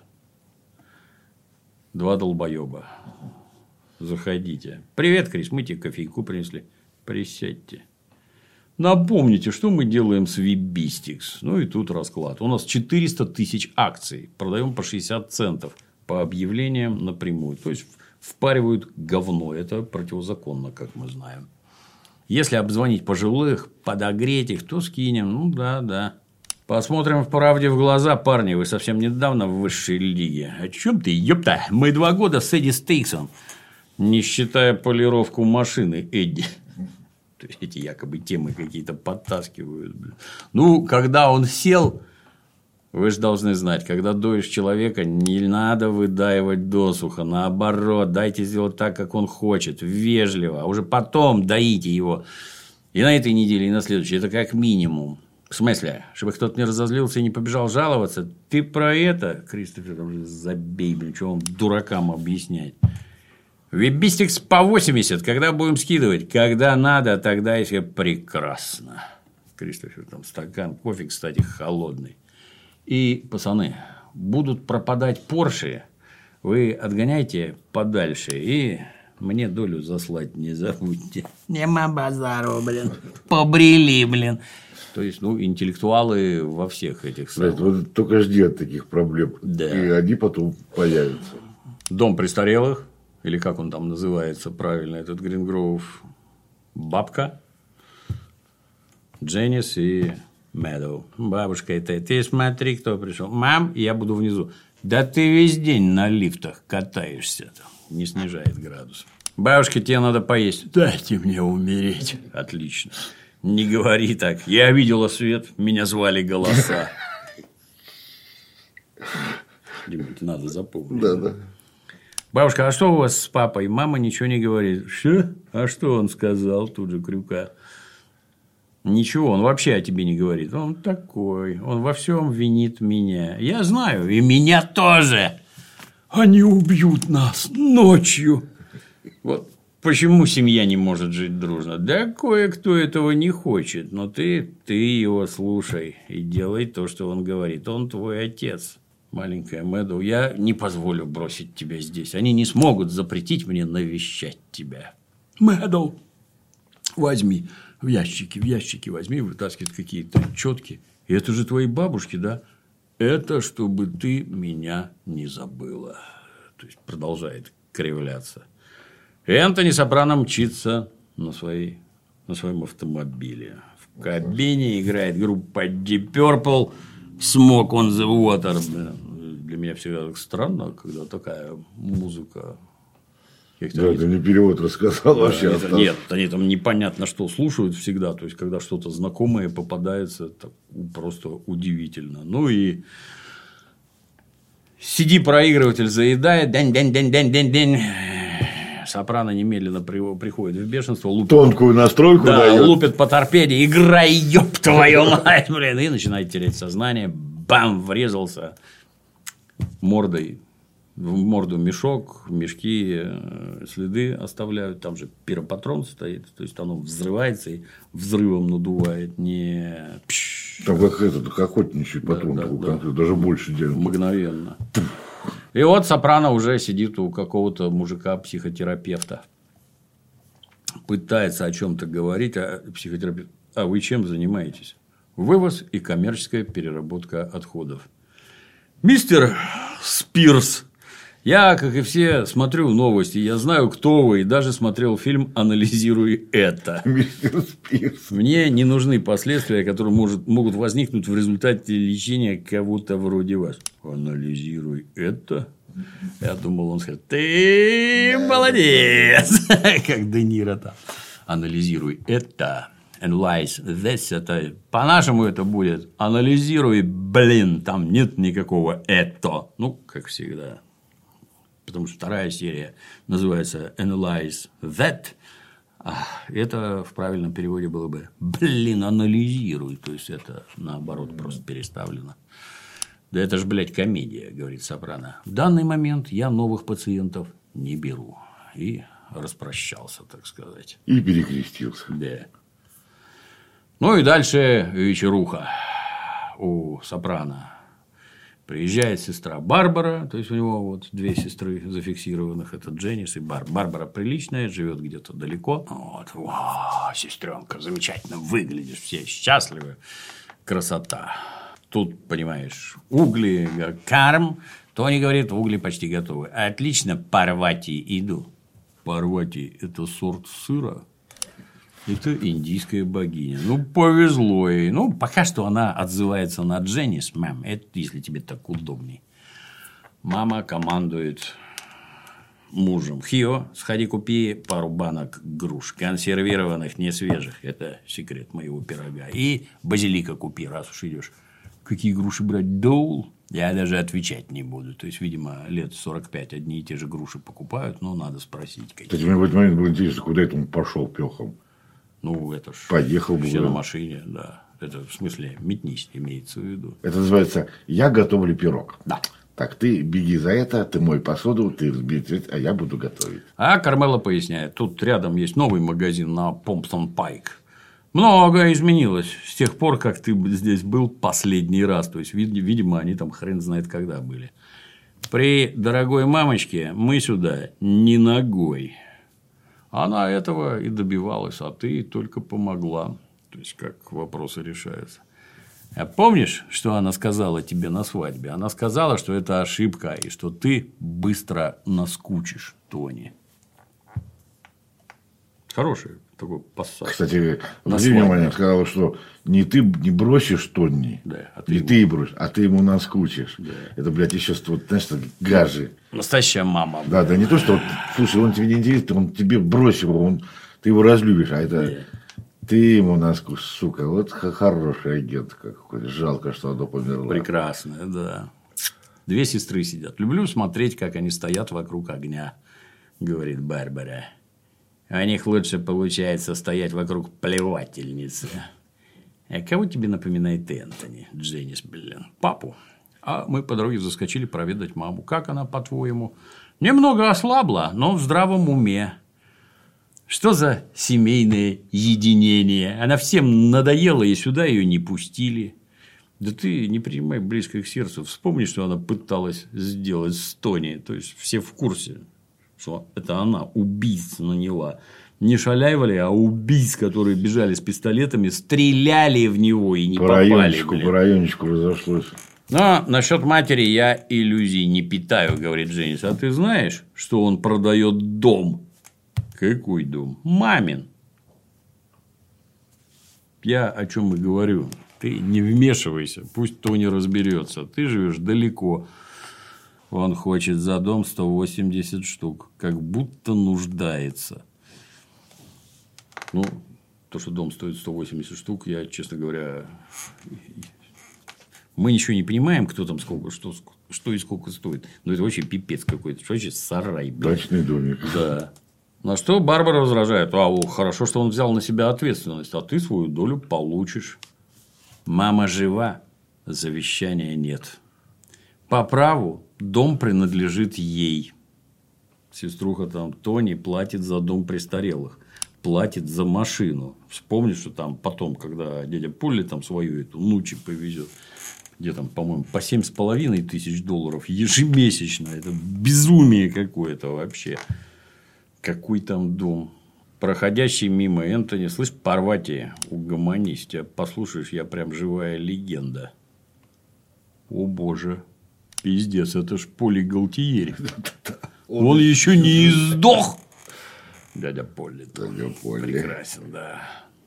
2 долбоеба. Заходите. Привет, Крис, мы тебе кофейку принесли. Присядьте. Напомните, что мы делаем с Вибистикс. Ну, и тут расклад. У нас 400 тысяч акций. Продаем по 60 центов. По объявлениям напрямую. То есть, впаривают говно. Это противозаконно, как мы знаем. Если обзвонить пожилых, подогреть их, то скинем. Ну, да. Посмотрим в правде в глаза, парни. Вы совсем недавно в высшей лиге. О чем ты, ёпта? Мы 2 года с Эдди Стейксом. Не считая полировку машины, Эдди. Эти якобы темы какие-то подтаскивают. Ну, когда он сел, вы же должны знать, когда доишь человека, не надо выдаивать досуха. Наоборот, дайте сделать так, как он хочет, вежливо. А уже потом доите его. И на этой неделе, и на следующей. Это как минимум. В смысле? Чтобы кто-то не разозлился и не побежал жаловаться. Ты про это, Кристофер, забей, блин, что вам дуракам объяснять. Вибистикс по 80, когда будем скидывать? Когда надо, тогда и все прекрасно. Кристофер, там стакан кофе, кстати, холодный. И, пацаны, будут пропадать Порши, вы отгоняйте подальше и мне долю заслать не забудьте. Нема базару, блин. Побрели, блин. То есть, интеллектуалы во всех этих самых. Вот только жди от таких проблем. Да. И они потом появятся. Дом престарелых. Или как он там называется правильно, этот Грингроув. Бабка, Дженнис и Мэдоу. Бабушка, ты смотри, кто пришел. Мам, я буду внизу. Да ты весь день на лифтах катаешься. Не снижает градус. Бабушка, тебе надо поесть. Дайте мне умереть. Отлично. Не говори так. Я видела свет, меня звали голоса. Димон, надо запомнить. Да. Бабушка, а что у вас с папой? Мама ничего не говорит. Что? А что он сказал? Тут же Крюка. Ничего, он вообще о тебе не говорит. Он такой. Он во всем винит меня. Я знаю, и меня тоже. Они убьют нас ночью. Вот почему семья не может жить дружно? Да кое-кто этого не хочет. Но ты его слушай и делай то, что он говорит. Он твой отец. Маленькая Мэдоу, я не позволю бросить тебя здесь. Они не смогут запретить мне навещать тебя. Мэдоу, возьми в ящике возьми, вытаскивает какие-то четки. И это же твои бабушки, да? Это чтобы ты меня не забыла. То есть, продолжает кривляться. Энтони Сопрано мчится на своем автомобиле. В кабине играет группа Deep Purple. Smoke on the Water. Для меня всегда так странно, когда такая музыка. Да, ты мне перевод рассказал вообще. Нет, они там непонятно что слушают всегда. То есть, когда что-то знакомое попадается, так просто удивительно. Ну и CD-проигрыватель заедает, день. Сопрано немедленно приходит в бешенство. Тонкую настройку дает. Лупит по торпеде. Играй, ёб твою мать, блин. И начинает терять сознание. Бам, врезался мордой. В морду мешок, мешки следы оставляют. Там же пиропатрон стоит. То есть, оно взрывается и взрывом надувает. Не... Там как охотничий патрон. Даже больше делает. Мгновенно. И вот Сопрано уже сидит у какого-то мужика-психотерапевта. Пытается о чем-то говорить, а психотерапевт. А вы чем занимаетесь? Вывоз и коммерческая переработка отходов. Мистер Спирс, я, как и все, смотрю новости. Я знаю, кто вы. И даже смотрел фильм «Анализируй это». Мистер Спирс. Мне не нужны последствия, которые могут возникнуть в результате лечения кого-то вроде вас. Анализируй это. Я думал, он скажет: ты молодец. Как Де Ниро там. Анализируй это. Analyze this. Это... По-нашему это будет: анализируй, блин, там нет никакого это. Ну, как всегда. Потому что вторая серия называется Analyze That. Это в правильном переводе было бы: блин, анализируй. То есть, это наоборот просто переставлено. Да это ж, блядь, комедия, говорит Сопрано. В данный момент я новых пациентов не беру. И распрощался, так сказать. И перекрестился. Да. Ну и дальше вечеруха у Сопрано. Приезжает сестра Барбара, то есть, у него вот две сестры зафиксированных, это Дженнис и Барбара приличная, живет где-то далеко. Вот, сестренка, замечательно выглядишь, все счастливы, красота. Тут, понимаешь, угли, карм. Тони говорит, угли почти готовы. Отлично, Парвати, иду. Парвати – это сорт сыра. Это индийская богиня. Ну, повезло ей. Ну, пока что она отзывается на Дженнис, мэм. Это если тебе так удобней. Мама командует мужем: Хио, сходи купи пару банок груш. Консервированных, не свежих. Это секрет моего пирога. И базилика купи, раз уж идешь. Какие груши брать? Доул? Я даже отвечать не буду. То есть, видимо, лет 45 одни и те же груши покупают, но надо спросить. Какие. Кстати, мне в этот момент было интересно, куда это он пошел пехом. Ну, это ж поехал бы. Все на машине, да. Это в смысле метнись, имеется в виду. Это называется «Я готовлю пирог». Да. Так, ты беги за это, ты мой посуду, ты взбей цвет, а я буду готовить. А Кармела поясняет. Тут рядом есть новый магазин на Помпсон-Пайк. Многое изменилось с тех пор, как ты здесь был последний раз. То есть, видимо, они там хрен знает когда были. При дорогой мамочке мы сюда не ногой. Она этого и добивалась, а ты только помогла. То есть, как вопросы решаются. А помнишь, что она сказала тебе на свадьбе? Она сказала, что это ошибка, и что ты быстро наскучишь Тони. Хороший такой пассаж. Кстати, внимание, сказала, что не ты не бросишь Тони, да, не ты бросишь, а ты ему наскучишь. Да. Это, блядь, еще вот, знаешь, гажи. Настоящая мама. Да, да, не то, что вот, слушай, он тебе не интересен, он тебе бросил, ты его разлюбишь, а это ты ему наскучишь, сука. Вот хороший агент какой. Жалко, что она померла. Прекрасная, да. Две сестры сидят. Люблю смотреть, как они стоят вокруг огня, говорит Барбара. У них лучше получается стоять вокруг плевательницы. А кого тебе напоминает Энтони? Дженнис, блин. Папу. А мы по дороге заскочили проведать маму. Как она, по-твоему? Немного ослабла, но в здравом уме. Что за семейное единение? Она всем надоела, и сюда ее не пустили. Да ты не принимай близко к сердцу. Вспомни, что она пыталась сделать с Тони. То есть, все в курсе, что это она убийц наняла. Не шалявали, а убийц, которые бежали с пистолетами, стреляли в него и не попали. По райончику разошлось. Но насчет матери я иллюзий не питаю, говорит Дженнис. А ты знаешь, что он продает дом? Какой дом? Мамин. Я о чем и говорю. Ты не вмешивайся, пусть Тони разберется. Ты живешь далеко. Он хочет за дом 180 штук. Как будто нуждается. Ну, то, что дом стоит 180 штук, я, честно говоря, Мы ничего не понимаем, кто там сколько, что и сколько стоит. Но это вообще пипец какой-то. Что вообще сарай, блин. Дачный домик. Да. На что Барбара возражает: хорошо, что он взял на себя ответственность, а ты свою долю получишь. Мама жива, завещания нет. По праву дом принадлежит ей. Сеструха там Тони платит за дом престарелых, платит за машину. Вспомни, что там потом, когда дядя Полли там свою эту Нучи повезет, где там, по-моему, по $7,5 тысяч ежемесячно. Это безумие какое-то вообще. Какой там дом? Проходящий мимо Энтони: слышь, Парвати, угомонись, тебя послушаешь, я прям живая легенда. О боже, пиздец, это ж Поли Галтиери. Он еще не издох. Дядя Полли. Дядя Полли. Прекрасен, да.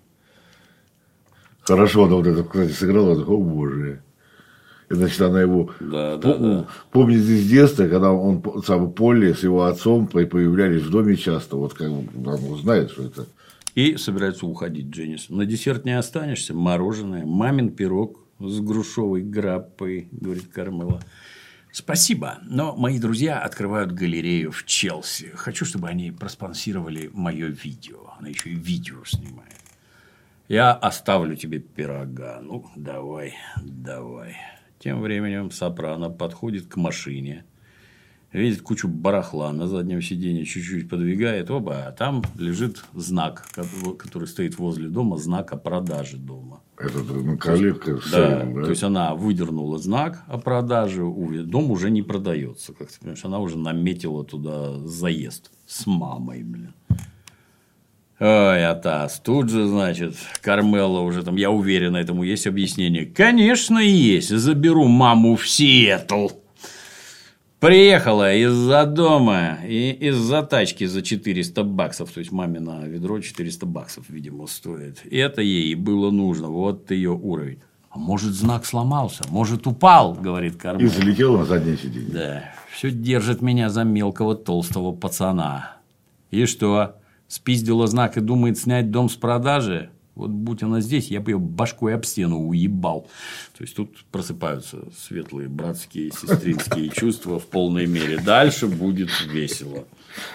Хорошо она вот это, кстати, сыграла. О боже. И, значит, она его помнит из детства, когда он сам Полли с его отцом появлялись в доме часто. Вот как бы он знает, что это. И собирается уходить, Дженнис. На десерт не останешься? Мороженое, мамин пирог с грушевой граппой, говорит Кармела. Спасибо, но мои друзья открывают галерею в Челси. Хочу, чтобы они проспонсировали мое видео. Она еще и видео снимает. Я оставлю тебе пирога. Ну, давай. Тем временем Сопрано подходит к машине, видит кучу барахла на заднем сиденье, чуть-чуть подвигает. Оба, а там лежит знак, который стоит возле дома, знак о продаже дома. Это коллекция. Да, то есть она выдернула знак о продаже, дом уже не продается. Как ты понимаешь, она уже наметила туда заезд с мамой, блин. Ой, Атас, тут же, значит, Кармела уже там, я уверен, этому есть объяснение. Конечно, есть. Заберу маму в Сиэтл. Приехала из-за дома и из-за тачки за $400. То есть мамино ведро $400, видимо, стоит. И это ей было нужно. Вот ее уровень. А может, знак сломался? Может, упал, говорит Кармела. И залетел на заднее сиденье. Да. Все держит меня за мелкого толстого пацана. И что? Спиздила знак и думает снять дом с продажи? Вот будь она здесь, я бы ее башкой об стену уебал. То есть тут просыпаются светлые братские, сестринские чувства в полной мере. Дальше будет весело.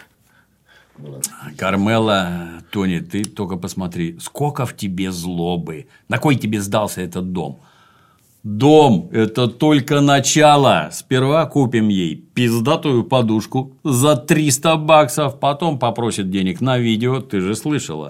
Кармела, Тони, ты только посмотри, сколько в тебе злобы. На кой тебе сдался этот дом? Дом – это только начало. Сперва купим ей пиздатую подушку за $300, потом попросит денег на видео, ты же слышала.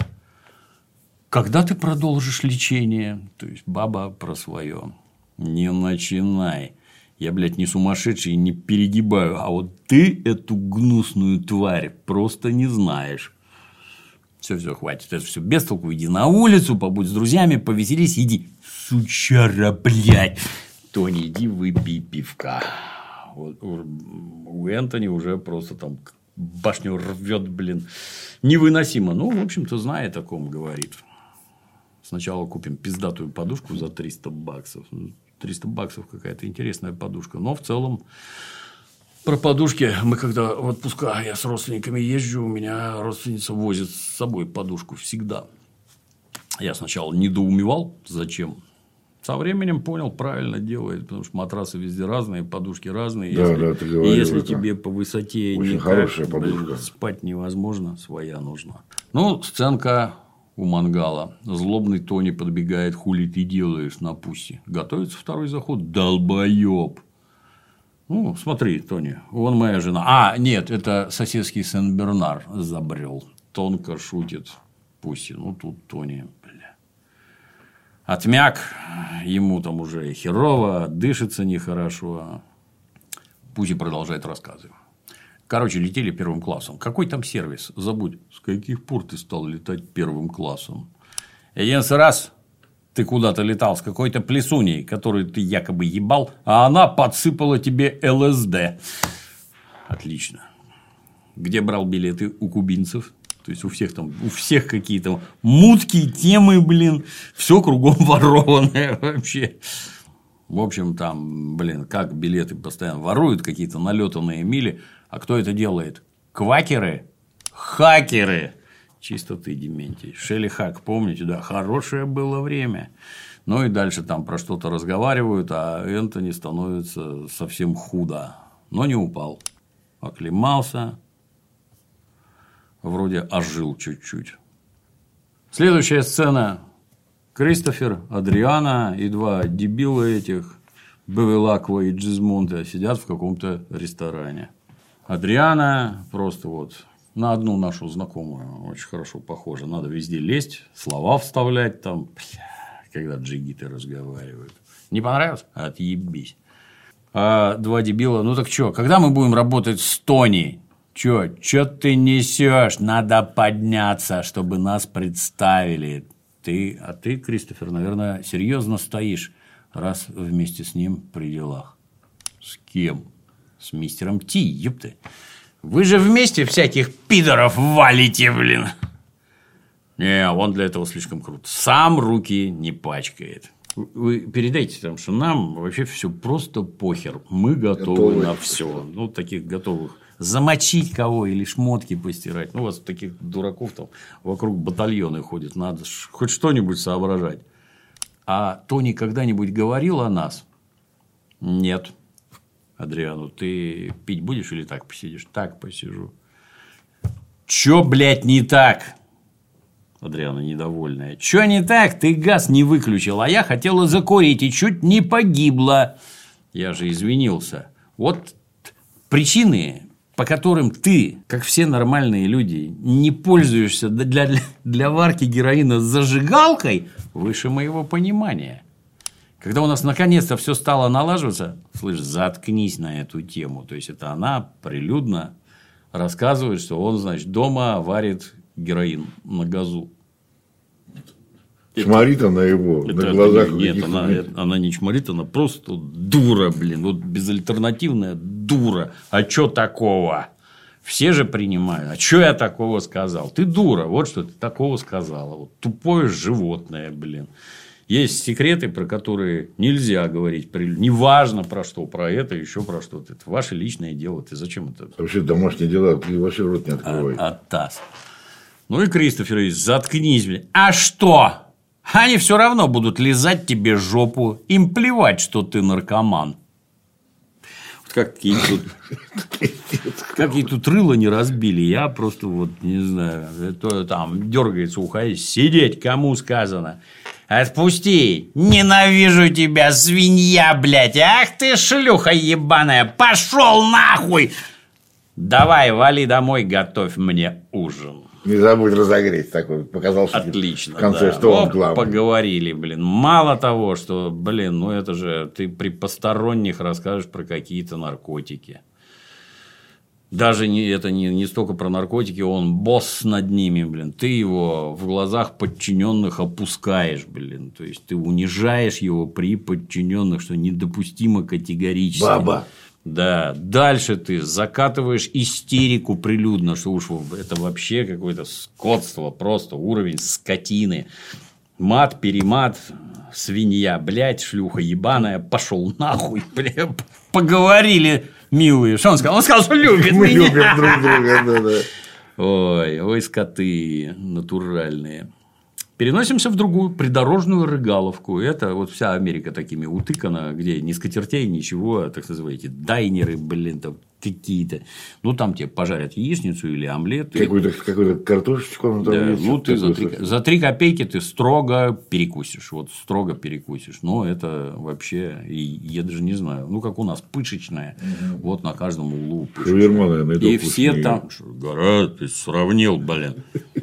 Когда ты продолжишь лечение? То есть баба про свое. Не начинай. Я, блядь, не сумасшедший и не перегибаю, а вот ты эту гнусную тварь просто не знаешь. Все, хватит, это все без толку. Иди на улицу, побудь с друзьями, повеселись, иди. Сучара, блядь. Тони, иди выпей пивка. Вот, у Энтони уже просто там башню рвет, блин. Невыносимо. Ну, в общем-то, знает, о ком говорит. Сначала купим пиздатую подушку за $300. $300 какая-то интересная подушка. Но в целом про подушки мы когда в отпуска я с родственниками езжу, у меня родственница возит с собой подушку всегда. Я сначала недоумевал, зачем. Со временем понял, правильно делает, потому что матрасы везде разные, подушки разные. Да, ты говорил, если тебе по высоте очень никак, хорошая подушка. Спать невозможно, своя нужна. Ну, сценка у мангала. Злобный Тони подбегает: хули ты делаешь на пусте? Готовится второй заход. Долбоеб. Ну, смотри, Тони, вон моя жена. А, нет, это соседский Сен-Бернар забрел. Тонко шутит Пусси. Ну, тут Тони, бля. Отмяк, ему там уже херово, дышится нехорошо. Пусси продолжает рассказывать. Короче, летели первым классом. Какой там сервис? Забудь. С каких пор ты стал летать первым классом? Один раз ты куда-то летал с какой-то плесуней, которую ты якобы ебал, а она подсыпала тебе ЛСД. Отлично. Где брал билеты? У кубинцев. То есть, у всех какие-то мутки, темы, блин. Все кругом ворованное вообще. В общем, там, блин, как билеты постоянно воруют, какие-то налетанные мили. А кто это делает? Квакеры? Хакеры. Чисто ты, Дементий. Шелли Хак, помните, да? Хорошее было время. Ну, и дальше там про что-то разговаривают, а Энтони становится совсем худо. Но не упал. Оклемался. Вроде ожил чуть-чуть. Следующая сцена. Кристофер, Адриана и два дебила этих, Бевелаква и Джизмонта, сидят в каком-то ресторане. Адриана просто вот на одну нашу знакомую очень хорошо похожа. Надо везде лезть, слова вставлять там, когда джигиты разговаривают. Не понравилось? Отъебись. А два дебила, ну так что, когда мы будем работать с Тони? Чё ты несешь? Надо подняться, чтобы нас представили. Ты, Кристофер, наверное, серьезно стоишь, раз вместе с ним при делах. С кем? С мистером Ти, ёпты. Вы же вместе всяких пидоров валите, блин. Не, он для этого слишком крут. Сам руки не пачкает. Вы передайте там, что нам вообще все просто похер. Мы готовы на все. Ну, таких готовых. Замочить кого или шмотки постирать. Ну, у вас таких дураков там вокруг батальоны ходят. Надо хоть что-нибудь соображать. А Тони когда-нибудь говорил о нас? Нет. Адриану, ты пить будешь или так посидишь? Так посижу. Чё, блядь, не так? Адриана недовольная. Чё не так? Ты газ не выключил, а я хотела закурить и чуть не погибла. Я же извинился. Вот причины, по которым ты, как все нормальные люди, не пользуешься для варки героина зажигалкой, выше моего понимания. Когда у нас наконец-то все стало налаживаться, слышь, заткнись на эту тему. То есть, это она прилюдно рассказывает, что он, значит, дома варит героин на газу. Чморит она его на глазах. Нет, она не чморит, она просто дура, блин. Вот безальтернативная дура. А чё такого? Все же принимают. А чё я такого сказал? Ты дура. Вот что ты такого сказала. Вот тупое животное, блин. Есть секреты, про которые нельзя говорить. Неважно про что, про это, еще про что-то. Это ваше личное дело. Ты зачем это? Вообще домашние дела, ты вообще рот не открывай. Тасс. Ну и Кристофер, заткнись, блин. А что? Они все равно будут лизать тебе жопу. Им плевать, что ты наркоман. Вот какие тут рыло не разбили. Я просто вот не знаю. Это там дергается ухо. Сидеть кому сказано. Отпусти! Ненавижу тебя, свинья, блядь! Ах ты шлюха ебаная! Пошел нахуй! Давай, вали домой, готовь мне ужин. Не забудь разогреть такой. Показался отлично, в конце, да. что он главный. Поговорили, блин. Мало того, что, блин, ну это же ты при посторонних расскажешь про какие-то наркотики. Даже это не столько про наркотики, он босс над ними, блин. Ты его в глазах подчиненных опускаешь, блин. То есть, ты унижаешь его при подчиненных, что недопустимо категорически. Баба. Да. Дальше ты закатываешь истерику прилюдно, что уж это вообще какое-то скотство, просто уровень скотины. Мат, перемат, свинья, блядь, шлюха ебаная, пошел нахуй, блядь. Поговорили, милые. Что он сказал? Он сказал, что любит Мы меня. любим друг друга, да. Ой, скоты натуральные. Переносимся в другую придорожную рыгаловку. Это вот вся Америка такими утыкана, где ни скатертей, ничего, так называемые дайнеры, блин, там какие-то. Ну, там тебе пожарят яичницу или омлет. Какую-то картошечку. Он там да, есть, ну, ты за 3 копейки ты строго перекусишь. Вот строго перекусишь. Но это вообще, я даже не знаю. Ну, как у нас, пышечная. Вот на каждом углу пышечная. Шаверма, наверное, и все там. Гора, ты сравнил, блин.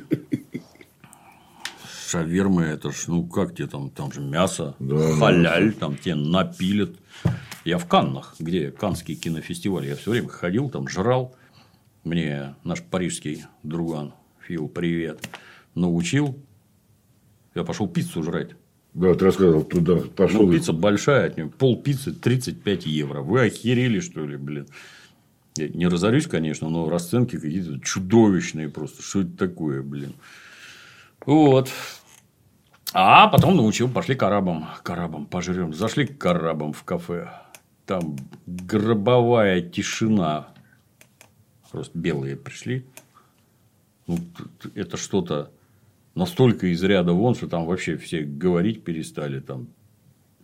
Шавермы, это ж, ну, как тебе там же мясо, да, халяль, там тебе напилят. Я в Каннах, где Каннский кинофестиваль, я все время ходил, там жрал. Мне наш парижский друган, Фил, привет, научил. Я пошел пиццу жрать. Да, ты рассказывал, туда пошел. Ну, пицца большая, от нее пол-пиццы 35 евро. Вы охерели, что ли, блин? Я не разорюсь, конечно, но расценки какие-то чудовищные просто. Что это такое, блин? Вот. А потом научил, пошли к арабам пожрем. Зашли к арабам в кафе. Там гробовая тишина. Просто белые пришли. Ну, это что-то настолько из ряда вон, что там вообще все говорить перестали. Там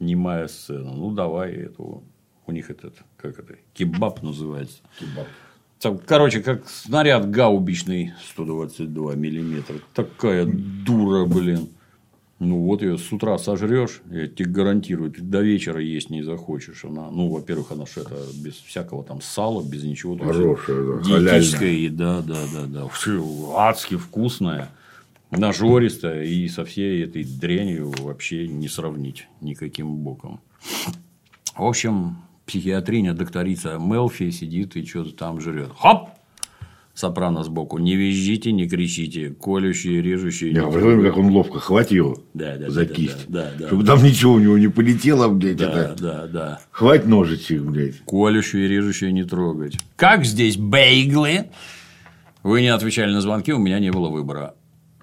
немая сцена. Ну, давай эту. У них кебаб называется. Кебаб. Там, короче, как снаряд гаубичный 122 миллиметра. Такая дура, блин. Ну, вот ее с утра сожрешь, я тебе гарантирую, ты до вечера есть не захочешь. Она, ну, во-первых, она же это без всякого там сала, без ничего. Хорошая, да. Диетическая еда, да. Адски вкусная, нажористая и со всей этой дрянью вообще не сравнить никаким боком. В общем, психиатриня, докторица Мелфи сидит и что-то там жрет. Хоп! Сопрано сбоку. Не визжите, не кричите. Колющие, режущие. Я представляю, как он ловко хватил за кисть. Да. Чтобы там ничего у него не полетело, блядь. Да. Хватит ножичек, блядь. Колющие, режущие не трогать. Как здесь бейглы? Вы не отвечали на звонки, у меня не было выбора.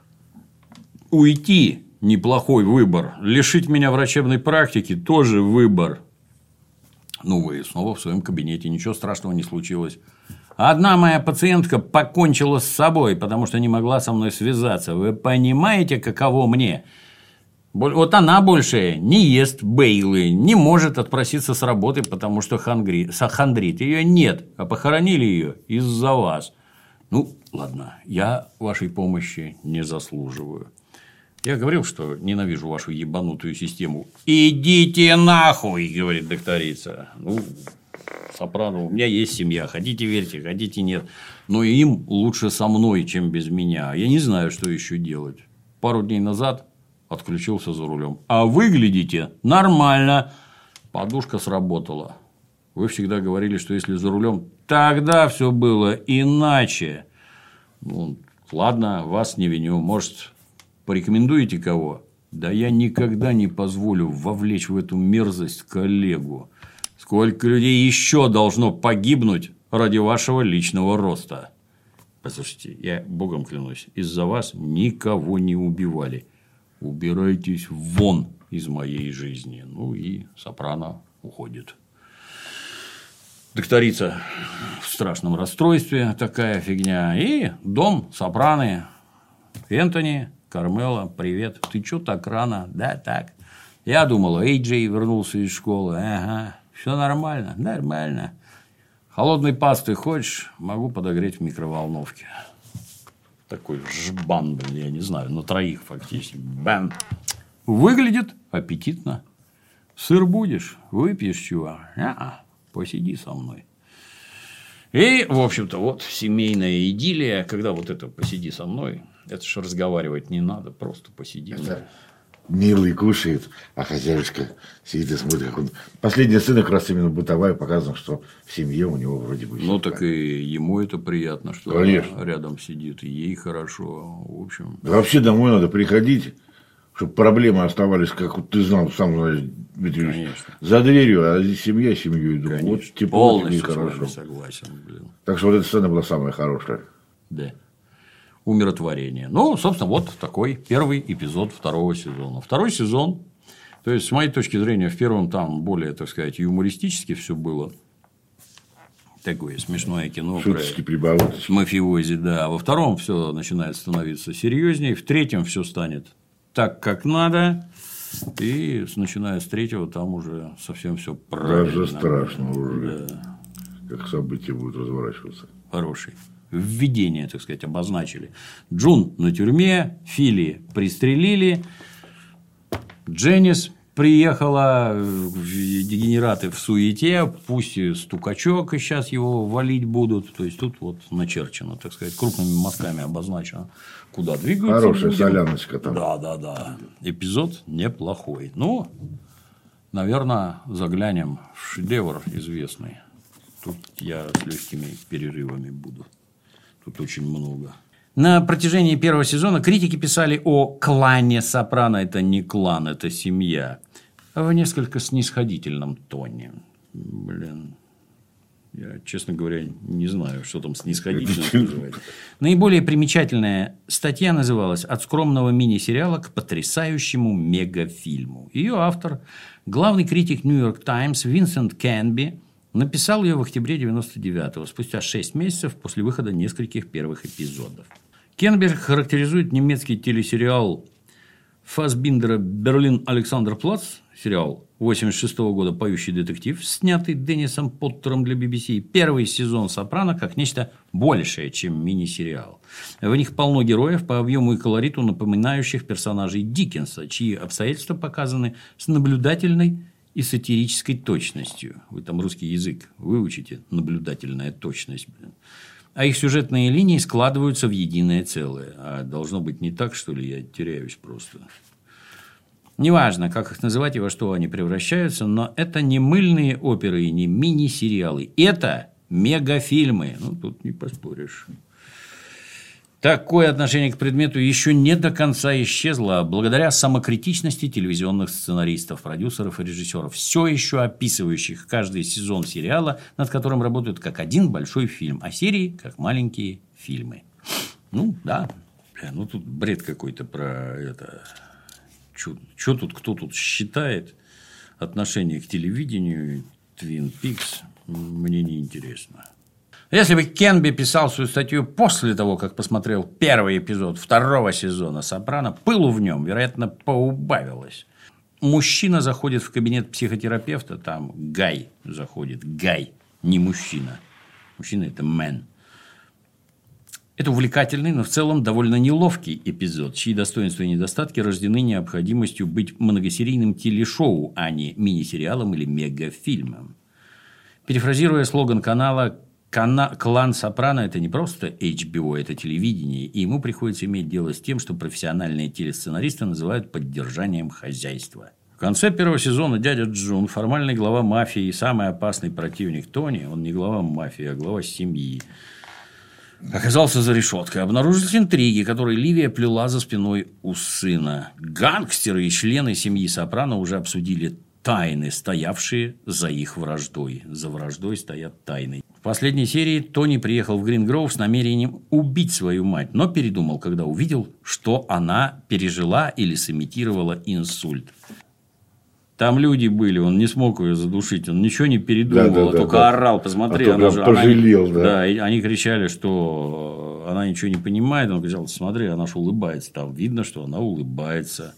Уйти – неплохой выбор. Лишить меня врачебной практики – тоже выбор. Ну, вы снова в своем кабинете. Ничего страшного не случилось. Одна моя пациентка покончила с собой, потому что не могла со мной связаться. Вы понимаете, каково мне? Вот она больше не ест бейлы, не может отпроситься с работы, потому что хандрит. Ее нет, а похоронили ее из-за вас. Ну, ладно, я вашей помощи не заслуживаю. Я говорил, что ненавижу вашу ебанутую систему. «Идите нахуй», – говорит докторица. Ну, Сопрано, у меня есть семья. Хотите верьте, хотите нет. Но им лучше со мной, чем без меня. Я не знаю, что еще делать. Пару дней назад отключился за рулем. А выглядите нормально. Подушка сработала. Вы всегда говорили, что если за рулем, тогда все было иначе. Ну, ладно, вас не виню. Может, порекомендуете кого? Да я никогда не позволю вовлечь в эту мерзость коллегу. Сколько людей еще должно погибнуть ради вашего личного роста? Послушайте, я богом клянусь, из-за вас никого не убивали. Убирайтесь вон из моей жизни. Ну и Сопрано уходит. Докторица в страшном расстройстве, такая фигня. И дом, Сопрано, Энтони, Кармела, привет. Ты чё так рано? Да, так. Я думал, Эй-Джей вернулся из школы. Ага. Все нормально, нормально. Холодной пасты хочешь? Могу подогреть в микроволновке. Такой жбан, блин, я не знаю, на троих фактически. Бам. Выглядит аппетитно. Сыр будешь? Выпьешь чего? Посиди со мной. И, в общем-то, вот семейная идиллия, когда вот это «посиди со мной», это же разговаривать не надо, просто посиди. Милый кушает, а хозяюшка сидит и смотрит, как он... Последняя сцена как раз именно бытовая, показано, что в семье у него вроде бы... Ну, так и ему это приятно, что конечно. Рядом сидит, и ей хорошо, в общем. Да вообще домой надо приходить, чтобы проблемы оставались, как вот ты знал, сам знаешь, Дмитрий Ильич, за дверью, а здесь семья семьей. Думаю, вот тепло, полностью хорошо. Согласен, блин. Так что вот эта сцена была самая хорошая. Да. Умиротворение. Ну, собственно, вот такой первый эпизод второго сезона. Второй сезон, то есть, с моей точки зрения, в первом там более, так сказать, юмористически все было. Такое смешное кино. Шуточки, прибауточки. Мафиози, да. Во втором все начинает становиться серьезнее. В третьем все станет так, как надо. И начиная с третьего, там уже совсем все правильно. Даже страшно уже. Да. Как события будут разворачиваться. Хороший. Введение, так сказать, обозначили. Джун на тюрьме, Фили пристрелили, Дженнис приехала, дегенераты в суете, пусть и стукачок, и сейчас его валить будут. То есть, тут вот начерчено, так сказать, крупными мазками обозначено, куда двигаются. Хорошая соляночка там. Да. Эпизод неплохой. Ну, наверное, заглянем в шедевр известный. Тут я с легкими перерывами буду. Тут очень много. На протяжении первого сезона критики писали о клане Сопрано. Это не клан, это семья. В несколько снисходительном тоне. Блин. Я, честно говоря, не знаю, что там снисходительно называется. Наиболее примечательная статья называлась «От скромного мини-сериала к потрясающему мегафильму». Ее автор, главный критик Нью-Йорк Таймс Винсент Кенби, написал ее в октябре 1999-го, спустя 6 месяцев после выхода нескольких первых эпизодов. Кенби характеризует немецкий телесериал Фассбиндера «Берлин Александрплац» сериал 1986 года «Поющий детектив», снятый Деннисом Поттером для BBC. Первый сезон «Сопрано» как нечто большее, чем мини-сериал. В них полно героев по объему и колориту, напоминающих персонажей Диккенса, чьи обстоятельства показаны с наблюдательной и сатирической точностью. Вы там русский язык выучите, наблюдательная точность. А их сюжетные линии складываются в единое целое. А должно быть не так, что ли, я теряюсь просто. Неважно, как их называть и во что они превращаются, но это не мыльные оперы и не мини-сериалы. Это мегафильмы. Ну, тут не поспоришь. Такое отношение к предмету еще не до конца исчезло благодаря самокритичности телевизионных сценаристов, продюсеров и режиссеров, все еще описывающих каждый сезон сериала, над которым работают как один большой фильм, а серии как маленькие фильмы. Ну, да. Ну, тут бред какой-то про это. Что тут, кто тут считает отношение к телевидению, Twin Peaks, мне не интересно. Если бы Кенби писал свою статью после того, как посмотрел первый эпизод второго сезона «Сопрано», пылу в нем, вероятно, поубавилось. Мужчина заходит в кабинет психотерапевта, там Гай заходит. Гай, не мужчина. Мужчина – это man. Это увлекательный, но в целом довольно неловкий эпизод, чьи достоинства и недостатки рождены необходимостью быть многосерийным телешоу, а не мини-сериалом или мегафильмом. Перефразируя слоган канала, клан «Сопрано» – это не просто HBO, это телевидение, и ему приходится иметь дело с тем, что профессиональные телесценаристы называют поддержанием хозяйства. В конце первого сезона дядя Джун, формальный глава мафии и самый опасный противник Тони, он не глава мафии, а глава семьи, оказался за решеткой. Обнаружились интриги, которые Ливия плела за спиной у сына. Гангстеры и члены семьи Сопрано уже обсудили тайны, стоявшие за их враждой. За враждой стоят тайны. В последней серии Тони приехал в Грингроув с намерением убить свою мать, но передумал, когда увидел, что она пережила или сымитировала инсульт. Там люди были, он не смог ее задушить, он ничего не передумывал, только орал, посмотри, она же пожалел, да, и они кричали, что она ничего не понимает, он кричал, смотри, она же улыбается, там видно, что она улыбается.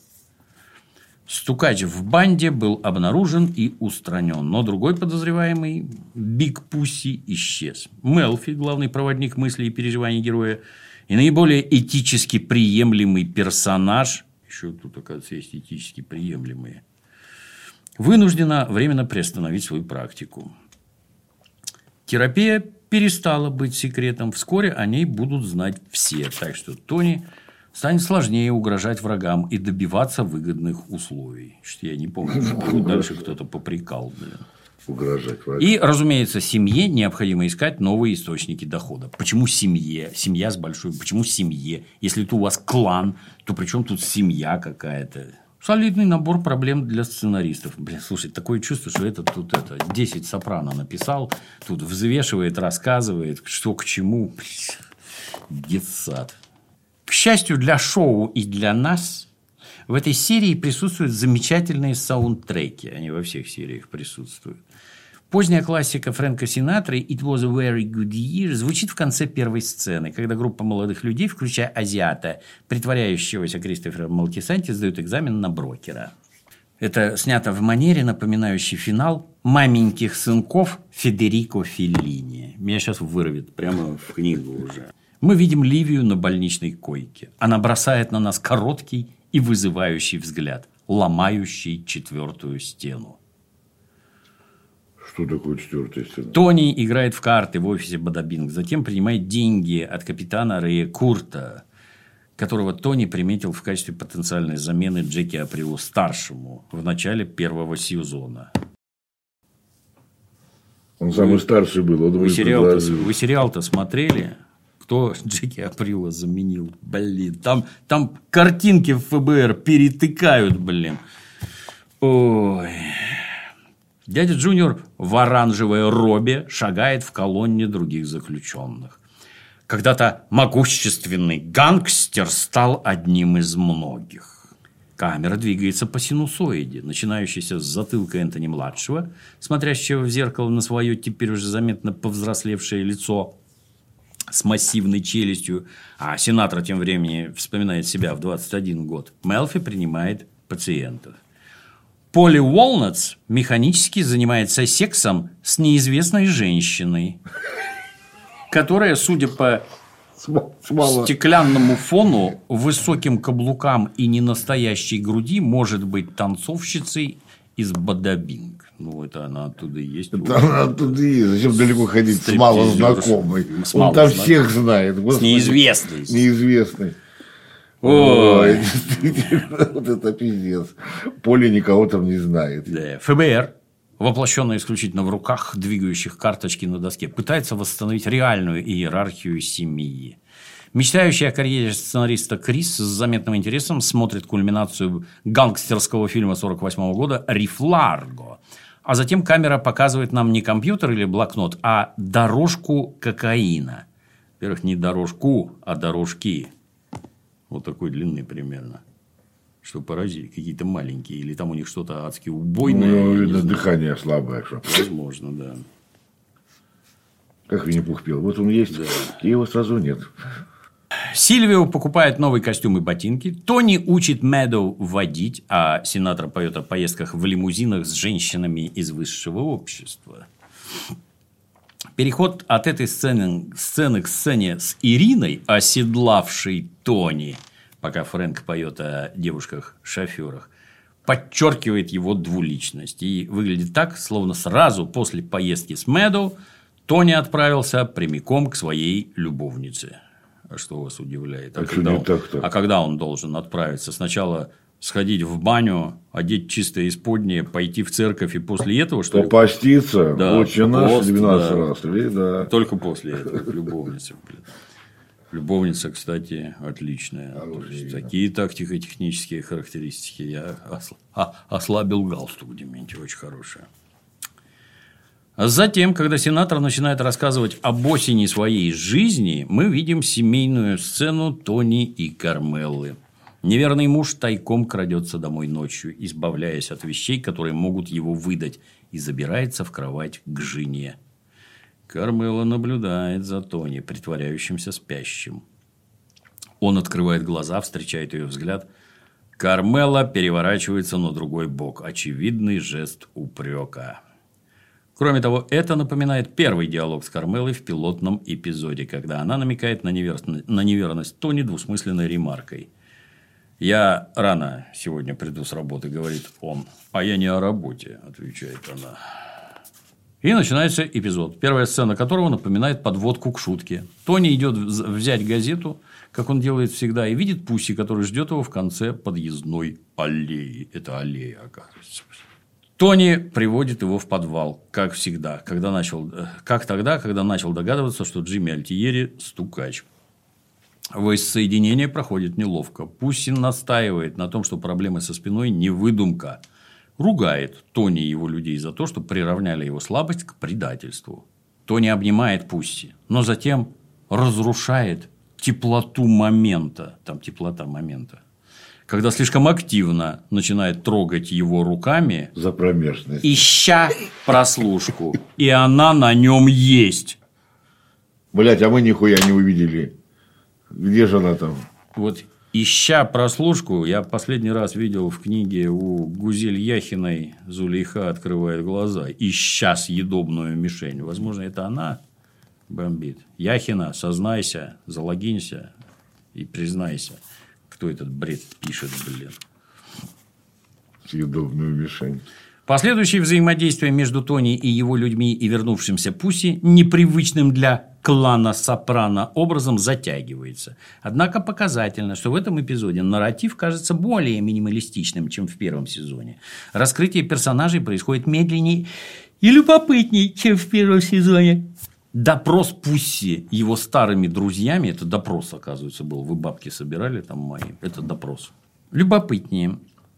Стукач в банде был обнаружен и устранен, но другой подозреваемый, Биг Пусси, исчез. Мелфи, главный проводник мыслей и переживаний героя, и наиболее этически приемлемый персонаж, еще тут, оказывается, есть этически приемлемые, вынуждена временно приостановить свою практику. Терапия перестала быть секретом. Вскоре о ней будут знать все. Так что Тони станет сложнее угрожать врагам и добиваться выгодных условий. Что я не помню, что дальше кто-то попрекал. Угрожать врагам. И, разумеется, семье необходимо искать новые источники дохода. Почему семье? Семья с большой. Почему семье? Если это у вас клан, то при чем тут семья какая-то? Солидный набор проблем для сценаристов. Блин, слушай, такое чувство, что это 10 «Сопрано» написал, тут взвешивает, рассказывает, что к чему. Детсад. К счастью для шоу и для нас, в этой серии присутствуют замечательные саундтреки. Они во всех сериях присутствуют. Поздняя классика Фрэнка Синатры «It was a very good year» звучит в конце первой сцены, когда группа молодых людей, включая азиата, притворяющегося Кристофера Молтисанти, сдают экзамен на брокера. Это снято в манере, напоминающей финал «Маменьких сынков» Федерико Феллини. Меня сейчас вырвет прямо в книгу уже. Мы видим Ливию на больничной койке. Она бросает на нас короткий и вызывающий взгляд, ломающий четвертую стену. Что такое четвертая стена? Тони играет в карты в офисе Бадабинг, затем принимает деньги от капитана Рэя Курта, которого Тони приметил в качестве потенциальной замены Джеки Априлу-старшему в начале первого сезона. Он самый старший был. Вы сериал-то смотрели? Кто Джеки Априла заменил? Блин, там картинки в ФБР перетыкают, блин. Ой... Дядя Джуниор в оранжевой робе шагает в колонне других заключенных. Когда-то могущественный гангстер стал одним из многих. Камера двигается по синусоиде, начинающейся с затылка Энтони-младшего, смотрящего в зеркало на свое теперь уже заметно повзрослевшее лицо с массивной челюстью, а Синатра тем временем вспоминает себя в 21 год. Мелфи принимает пациентов. Полли Уолнатс механически занимается сексом с неизвестной женщиной, которая, судя по стеклянному фону, высоким каблукам и ненастоящей груди, может быть танцовщицей из Бадабинг. Ну, это она оттуда и есть. Это она оттуда и есть. Зачем далеко ходить с малознакомой? Он там всех знает. С неизвестной. Неизвестной. Ой, вот это пиздец. Поле никого там не знает. Да. ФБР, воплощенное исключительно в руках, двигающих карточки на доске, пытается восстановить реальную иерархию семьи. Мечтающий о карьере сценариста Крис с заметным интересом смотрит кульминацию гангстерского фильма 1948 года «Риф Ларго». А затем камера показывает нам не компьютер или блокнот, а дорожку кокаина. Во-первых, не дорожку, а дорожки. Вот такой длины примерно. Что поразили. Какие-то маленькие. Или там у них что-то адски убойное. Ну, видно, дыхание слабое. Что. Возможно, да. Как Винни-Пух пел. Вот он есть, да. И его сразу нет. Сильвио покупает новый костюм и ботинки. Тони учит Мэдоу водить, а сенатор поет о поездках в лимузинах с женщинами из высшего общества. Переход от этой сцены к сцене с Ириной, оседлавшей Тони, пока Фрэнк поет о девушках-шоферах, подчеркивает его двуличность. И выглядит так, словно сразу после поездки с Мэдоу Тони отправился прямиком к своей любовнице. А что вас удивляет? А когда он должен отправиться? Сначала сходить в баню, одеть чистое исподнее, пойти в церковь и после этого, что ли? Попаститься, да, очень наш 12 да. раз. Да. Только после этого любовница. Любовница, кстати, отличная. Такие тактико-технические характеристики. Я ослабил галстук Дементьев, очень хорошая. А затем, когда сенатор начинает рассказывать об осени своей жизни, мы видим семейную сцену Тони и Кармеллы. Неверный муж тайком крадется домой ночью, избавляясь от вещей, которые могут его выдать, и забирается в кровать к жене. Кармелла наблюдает за Тони, притворяющимся спящим. Он открывает глаза, встречает ее взгляд. Кармелла переворачивается на другой бок. Очевидный жест упрека. Кроме того, это напоминает первый диалог с Кармеллой в пилотном эпизоде, когда она намекает на неверность Тони двусмысленной ремаркой. «Я рано сегодня приду с работы», – говорит он. «А я не о работе», – отвечает она. И начинается эпизод, первая сцена которого напоминает подводку к шутке. Тони идет взять газету, как он делает всегда, и видит Пусси, который ждет его в конце подъездной аллеи. Это аллея, оказывается. Тони приводит его в подвал, как всегда, как тогда, когда начал догадываться, что Джимми Альтиери – стукач. Воссоединение проходит неловко. Пусси настаивает на том, что проблемы со спиной не выдумка. Ругает Тони и его людей за то, что приравняли его слабость к предательству. Тони обнимает Пусси, но затем разрушает теплоту момента. Там теплота момента. Когда слишком активно начинает трогать его руками, за промежность, ища прослушку. И она на нем есть. Блять, а мы нихуя не увидели. Где же она там? Вот ища прослушку, я последний раз видел в книге у Гузель Яхиной «Зулейха открывает глаза», ища съедобную мишень. Возможно, это она бомбит. Яхина, сознайся, залогинься и признайся, кто этот бред пишет, блин. Съедобную мишень. Последующее взаимодействие между Тони и его людьми и вернувшимся Пусси непривычным для клана Сопрано образом затягивается. Однако показательно, что в этом эпизоде нарратив кажется более минималистичным, чем в первом сезоне. Раскрытие персонажей происходит медленнее и любопытнее, чем в первом сезоне. Допрос Пусси его старыми друзьями, это допрос, оказывается, был, вы бабки собирали там мои, это допрос. Любопытнее.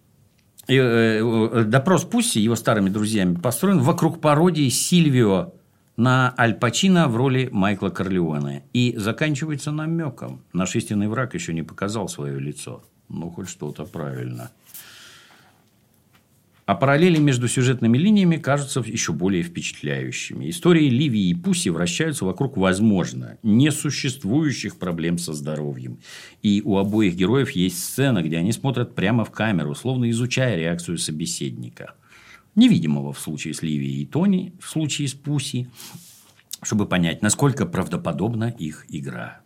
Допрос Пусси его старыми друзьями построен вокруг пародии Сильвио на Аль Пачино в роли Майкла Корлеоне и заканчивается намеком. Наш истинный враг еще не показал свое лицо. Ну, хоть что-то правильно. А параллели между сюжетными линиями кажутся еще более впечатляющими. Истории Ливии и Пусси вращаются вокруг, возможно, несуществующих проблем со здоровьем. И у обоих героев есть сцена, где они смотрят прямо в камеру, словно изучая реакцию собеседника. Невидимого в случае с Ливией и Тони, в случае с Пусси, чтобы понять, насколько правдоподобна их игра.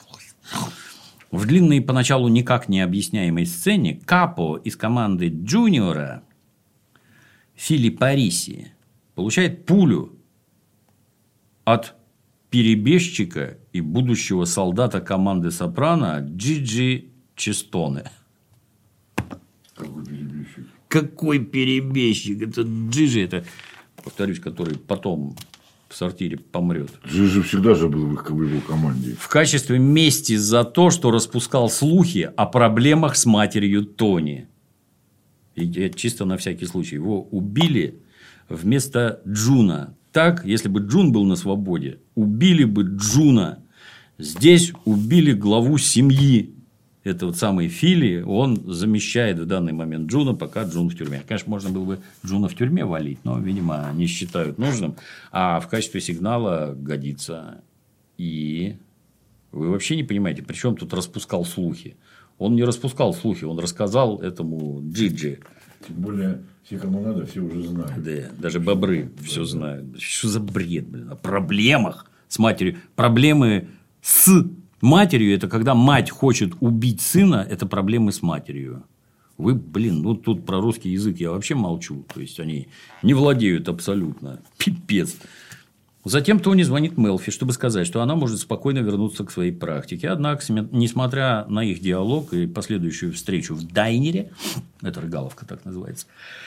В длинной, поначалу никак не объясняемой сцене Капо из команды Джуниора Филиппо Рисси получает пулю от перебежчика и будущего солдата команды Сопрано Джиджи Честоне. Какой перебежчик? Какой перебежчик? Это Джиджи, это, повторюсь, который потом в сортире помрет. Джиджи всегда же был в его команде. В качестве мести за то, что распускал слухи о проблемах с матерью Тони. И чисто на всякий случай. Его убили вместо Джуна. Так, если бы Джун был на свободе, убили бы Джуна. Здесь убили главу семьи. Это вот самый Фили, он замещает в данный момент Джуна, пока Джун в тюрьме. Конечно, можно было бы Джуна в тюрьме валить, но, видимо, не считают нужным. А в качестве сигнала годится. И вы вообще не понимаете, при чем тут распускал слухи. Он не распускал слухи, он рассказал этому Джиджи. Тем более, все, кому надо, все уже знают. Да, даже бобры все знают. Что за бред, блин? О проблемах с матерью. Проблемы с матерью – это когда мать хочет убить сына, это проблемы с матерью. Вы, блин, ну тут про русский язык я вообще молчу. То есть, они не владеют абсолютно. Пипец. Затем Тони звонит Мелфи, чтобы сказать, что она может спокойно вернуться к своей практике. Однако, несмотря на их диалог и последующую встречу в дайнере, это рыгаловка так называется,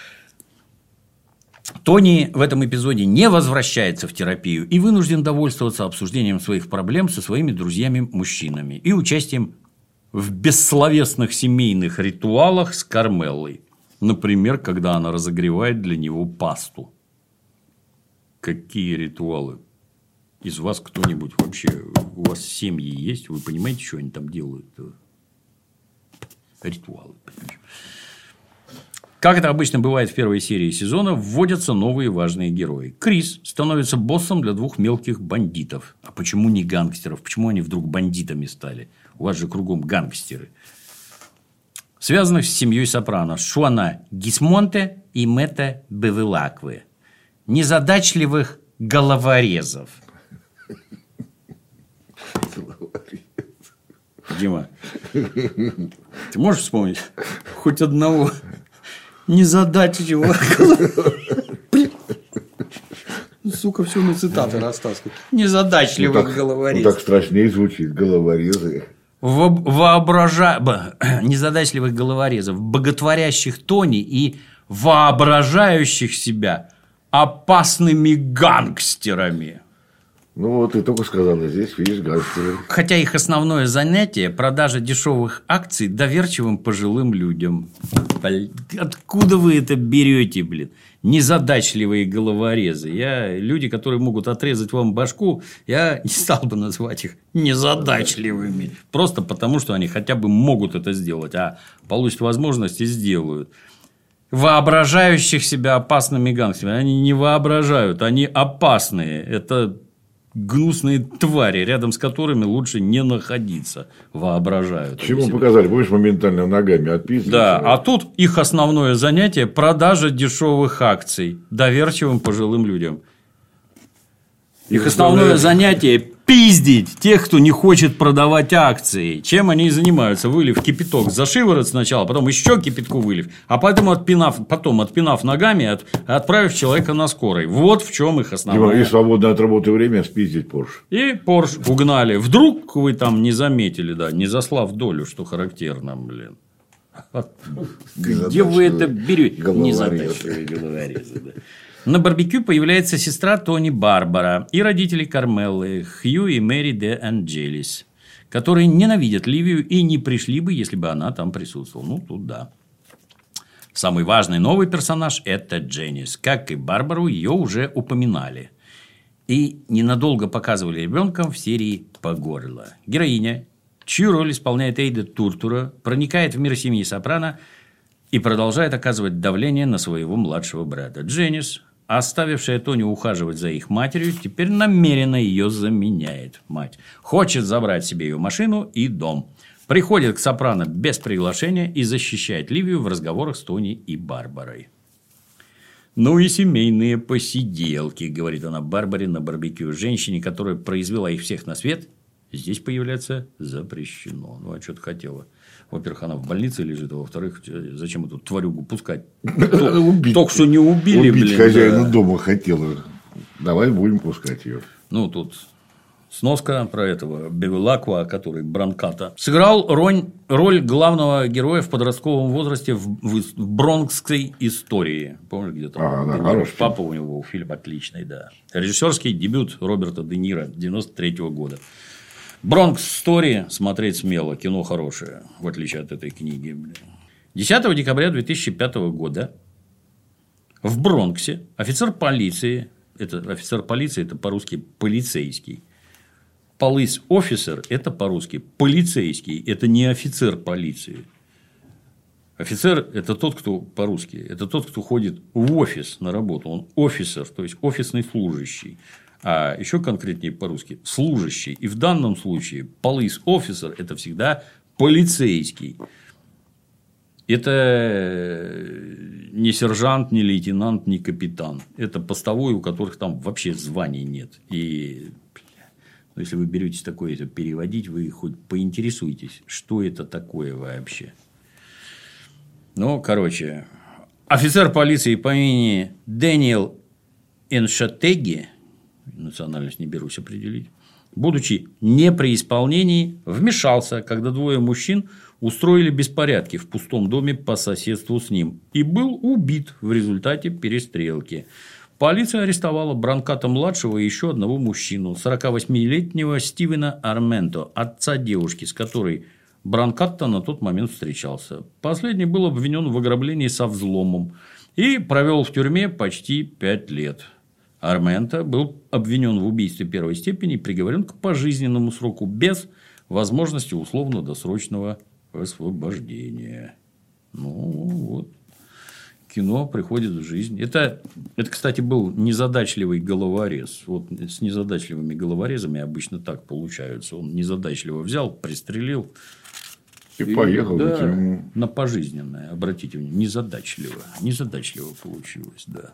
Тони в этом эпизоде не возвращается в терапию и вынужден довольствоваться обсуждением своих проблем со своими друзьями-мужчинами и участием в бессловесных семейных ритуалах с Кармеллой. Например, когда она разогревает для него пасту. Какие ритуалы? Из вас кто-нибудь вообще, у вас семьи есть? Вы понимаете, что они там делают? Ритуалы, понимаешь? Как это обычно бывает в первой серии сезона, вводятся новые важные герои. Крис становится боссом для двух мелких бандитов. А почему не гангстеров? Почему они вдруг бандитами стали? У вас же кругом гангстеры. Связанных с семьей Сопрано Шуана Гисмонте и Мэтта Бевилаквы. Незадачливых головорезов. Дима, ты можешь вспомнить хоть одного незадачливого головореза? Сука, все на цитаты растаскивает. Незадачливых головорезов. Ну, так страшнее звучит. Головорезы. Незадачливых головорезов, боготворящих Тони и воображающих себя опасными гангстерами. Ну, вот ты только сказала, здесь видишь гангстеры. Хотя их основное занятие – продажа дешевых акций доверчивым пожилым людям. Откуда вы это берете, блин? Незадачливые головорезы. Люди, которые могут отрезать вам башку, я не стал бы называть их незадачливыми. Просто потому, что они хотя бы могут это сделать, а получат возможность и сделают. Воображающих себя опасными гангстерами. Они не воображают, они опасные. Это гнусные твари, рядом с которыми лучше не находиться. Воображают. Чему показали? Помнишь, моментально ногами отписывают? Да, а тут их основное занятие – продажа дешевых акций доверчивым пожилым людям. Их основное занятие – пиздить тех, кто не хочет продавать акции. Чем они и занимаются? Вылив кипяток за шиворот сначала, потом еще кипятку вылив, а потом отпинав ногами, отправив человека на скорой. Вот в чем их основное. И свободное от работы время спиздить Порш. И Порш угнали. Вдруг вы там не заметили, да, не заслав долю, что характерно, блин. Где вы это берете? Незадачливые головорезы, да. На барбекю появляется сестра Тони Барбара и родители Кармеллы Хью и Мэри де Анджелис, которые ненавидят Ливию и не пришли бы, если бы она там присутствовала. Ну, тут да. Самый важный новый персонаж – это Дженнис. Как и Барбару, ее уже упоминали. И ненадолго показывали ребенком в серии «По горло». Героиня, чью роль исполняет Эйда Туртура, проникает в мир семьи Сопрано и продолжает оказывать давление на своего младшего брата. Дженнис, оставившая Тони ухаживать за их матерью, теперь намеренно ее заменяет. Мать хочет забрать себе ее машину и дом. Приходит к Сопрано без приглашения и защищает Ливию в разговорах с Тони и Барбарой. «Ну и семейные посиделки», – говорит она Барбаре на барбекю. Женщине, которая произвела их всех на свет, здесь появляться запрещено. Ну, а что ты хотела? Во-первых, она в больнице лежит, а во-вторых, зачем эту тварюгу пускать? Только что не убили, убить хозяина дома хотела. Давай будем пускать ее. Ну, тут сноска про этого Бевилаква, который Бранката. Сыграл роль главного героя в подростковом возрасте в бронкской истории. Помнишь, где там? Папа у него, фильм отличный, да. Режиссерский дебют Роберта Де Ниро 93-го года. Бронкс Стори смотреть смело, кино хорошее, в отличие от этой книги. 10 декабря 2005 года в Бронксе офицер полиции, это по-русски полицейский, police officer – это по-русски полицейский, это не офицер полиции. Офицер – это тот, кто по-русски, это тот, кто ходит в офис на работу, он офицер, то есть офисный служащий. А еще конкретнее по-русски – служащий. И в данном случае police officer – это всегда полицейский. Это не сержант, не лейтенант, не капитан. Это постовой, у которых там вообще званий нет. И если вы беретесь такое переводить, вы хоть поинтересуйтесь, что это такое вообще. Ну, короче, офицер полиции по имени Дэниел Эншатеги, национальность не берусь определить, будучи не при исполнении, вмешался, когда двое мужчин устроили беспорядки в пустом доме по соседству с ним и был убит в результате перестрелки. Полиция арестовала Бранката-младшего и еще одного мужчину, 48-летнего Стивена Арменто, отца девушки, с которой Бранкатта на тот момент встречался. Последний был обвинен в ограблении со взломом и провел в тюрьме почти 5 лет. Арменто был обвинен в убийстве первой степени и приговорен к пожизненному сроку без возможности условно-досрочного освобождения. Ну, вот. Кино приходит в жизнь. Это, кстати, был незадачливый головорез. Вот с незадачливыми головорезами обычно так получаются. Он незадачливо взял, пристрелил. И поехал в тюрьму. На пожизненное. Обратите внимание. Незадачливо получилось, да.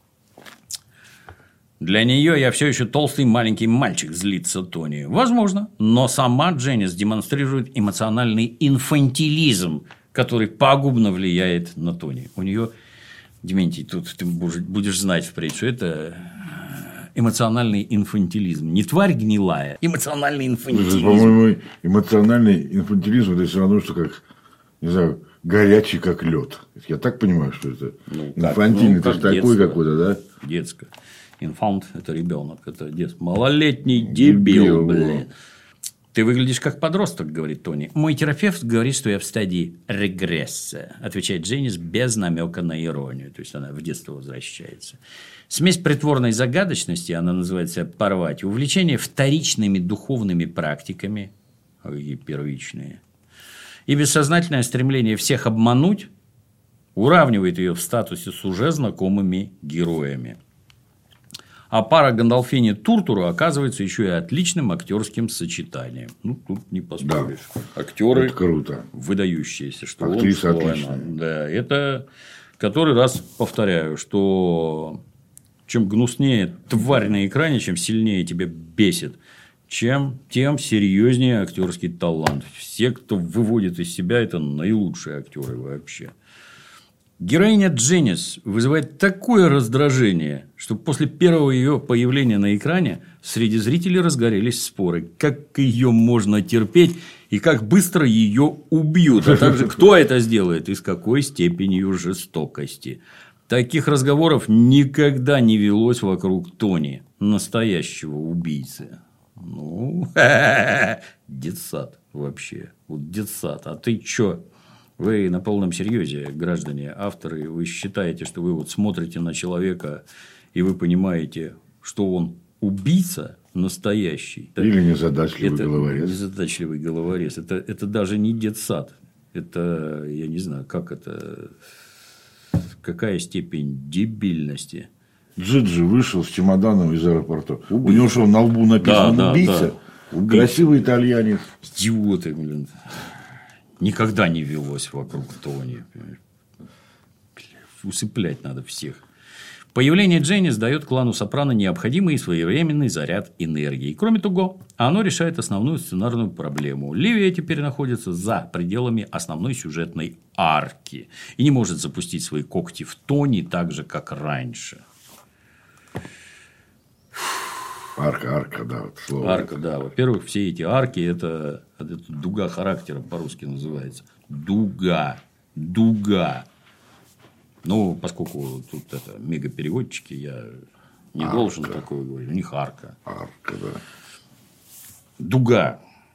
Для нее я все еще толстый маленький мальчик, злится Тони. Возможно, но сама Дженнис демонстрирует эмоциональный инфантилизм, который пагубно влияет на Тони. У нее, Дементий, тут ты будешь знать впредь, что это эмоциональный инфантилизм. Не тварь гнилая, эмоциональный инфантилизм. По-моему, эмоциональный инфантилизм – это все равно, что как, не знаю, горячий, как лед. Я так понимаю, что это инфантильный, это же такой какой-то, да? Детское. Инфант – это ребенок, это детство. Малолетний дебил, блин. Ты выглядишь как подросток, говорит Тони. Мой терапевт говорит, что я в стадии регресса, отвечает Дженнис без намека на иронию. То есть она в детство возвращается. Смесь притворной загадочности, она называет себя порвать, увлечение вторичными духовными практиками, и первичные, и бессознательное стремление всех обмануть уравнивает ее в статусе с уже знакомыми героями. А пара Гандолфини Туртуру оказывается еще и отличным актерским сочетанием. Ну, тут не поспоришь. Да. Актеры круто. Выдающиеся. Что актриса отличная. Да, это который раз повторяю, что чем гнуснее тварь на экране, чем сильнее тебя бесит, тем серьезнее актерский талант. Все, кто выводит из себя, это наилучшие актеры вообще. Героиня Дженнис вызывает такое раздражение, что после первого ее появления на экране среди зрителей разгорелись споры, как ее можно терпеть и как быстро ее убьют, а также кто это сделает и с какой степенью жестокости. Таких разговоров никогда не велось вокруг Тони, настоящего убийцы. Ну, детсад вообще. Вот детсад. А ты чё? Вы на полном серьезе, граждане, авторы, вы считаете, что вы вот смотрите на человека, и вы понимаете, что он убийца настоящий. Или незадачливый головорез. Незадачливый головорез. Это даже не детсад. Это, я не знаю, как это... Какая степень дебильности. Джиджи вышел с чемоданом из аэропорта. У него что, на лбу написано Да, убийца? да. Красивый итальянец. Идиоты, блин. Никогда не велось вокруг Тони. Усыплять надо всех. Появление Дженнис дает клану Сопрано необходимый и своевременный заряд энергии. Кроме того, оно решает основную сценарную проблему. Ливия теперь находится за пределами основной сюжетной арки и не может запустить свои когти в Тони так же, как раньше. Арка, да. Вот слово. Арка, да. Во-первых, все эти арки – это дуга характера по-русски называется. Дуга. Ну, поскольку тут это мегапереводчики, я не должен такое говорить. У них арка. Арка, да. Дуга.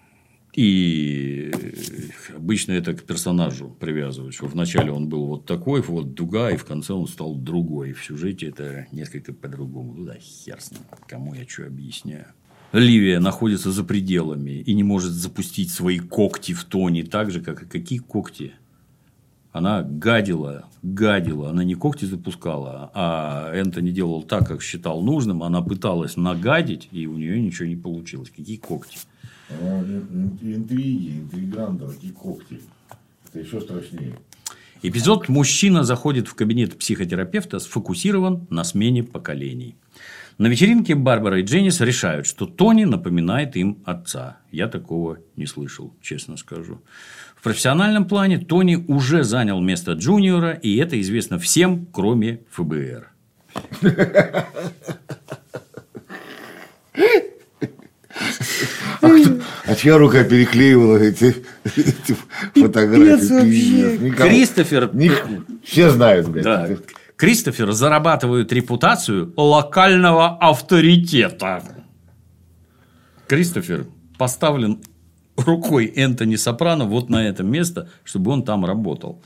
И обычно это к персонажу привязывают, что вначале он был вот такой, вот дуга, и в конце он стал другой. В сюжете это несколько по-другому. Ну да, хер с ним, кому я что объясняю. Ливия находится за пределами и не может запустить свои когти в Тони так же, как и какие когти. Она гадила, она не когти запускала, а Энтони делал так, как считал нужным, она пыталась нагадить, и у нее ничего не получилось. Какие когти? Интриги, интриганты, такие когти. Это еще страшнее. Эпизод «Мужчина заходит в кабинет психотерапевта» сфокусирован на смене поколений. На вечеринке Барбара и Дженнис решают, что Тони напоминает им отца. Я такого не слышал, честно скажу. В профессиональном плане Тони уже занял место Джуниора, и это известно всем, кроме ФБР. А чья рука переклеивала эти фотографии? Кристофер... Все знают, блядь. Да. Кристофер зарабатывает репутацию локального авторитета. Кристофер поставлен рукой Энтони Сопрано вот на это место, чтобы он там работал.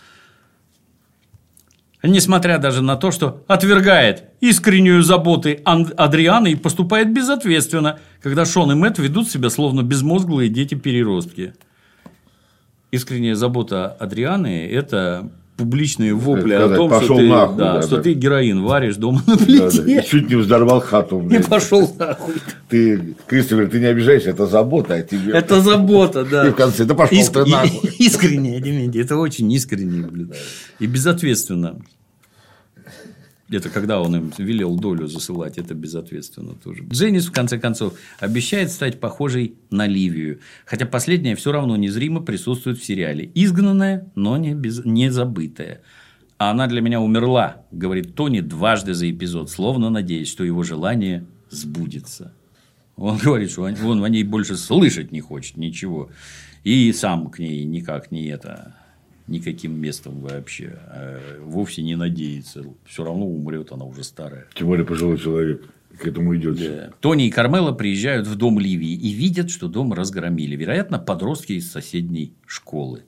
Несмотря даже на то, что отвергает искреннюю заботу Адрианы и поступает безответственно, когда Шон и Мэтт ведут себя словно безмозглые дети-переростки. Искренняя забота Адрианы – это публичные вопли о том, что ты, нахуй, что ты героин варишь дома на плите. Да. Чуть не взорвал хату. И пошел нахуй. Ты, Кристофер, ты не обижайся, это забота о тебе. Это забота, да. И в конце, да пошел ты нахуй. Искренне, Дементий, это очень искренне, блин. И безответственно. Это когда он им велел долю засылать, это безответственно тоже. Дженнис, в конце концов, обещает стать похожей на Ливию. Хотя последняя все равно незримо присутствует в сериале. Изгнанная, но не забытая. А она для меня умерла, говорит Тони дважды за эпизод, словно надеясь, что его желание сбудется. Он говорит, что он о ней больше слышать не хочет ничего. И сам к ней никак не это... никаким местом вообще. Вовсе не надеется. Все равно умрет, она уже старая. Тем более пожилой человек к этому идет. Да. Тони и Кармела приезжают в дом Ливии и видят, что дом разгромили. Вероятно, подростки из соседней школы.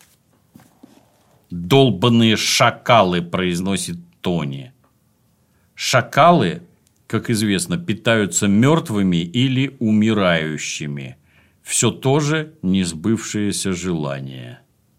«Долбаные шакалы», произносит Тони. Шакалы, как известно, питаются мертвыми или умирающими. Все тоже несбывшееся желание.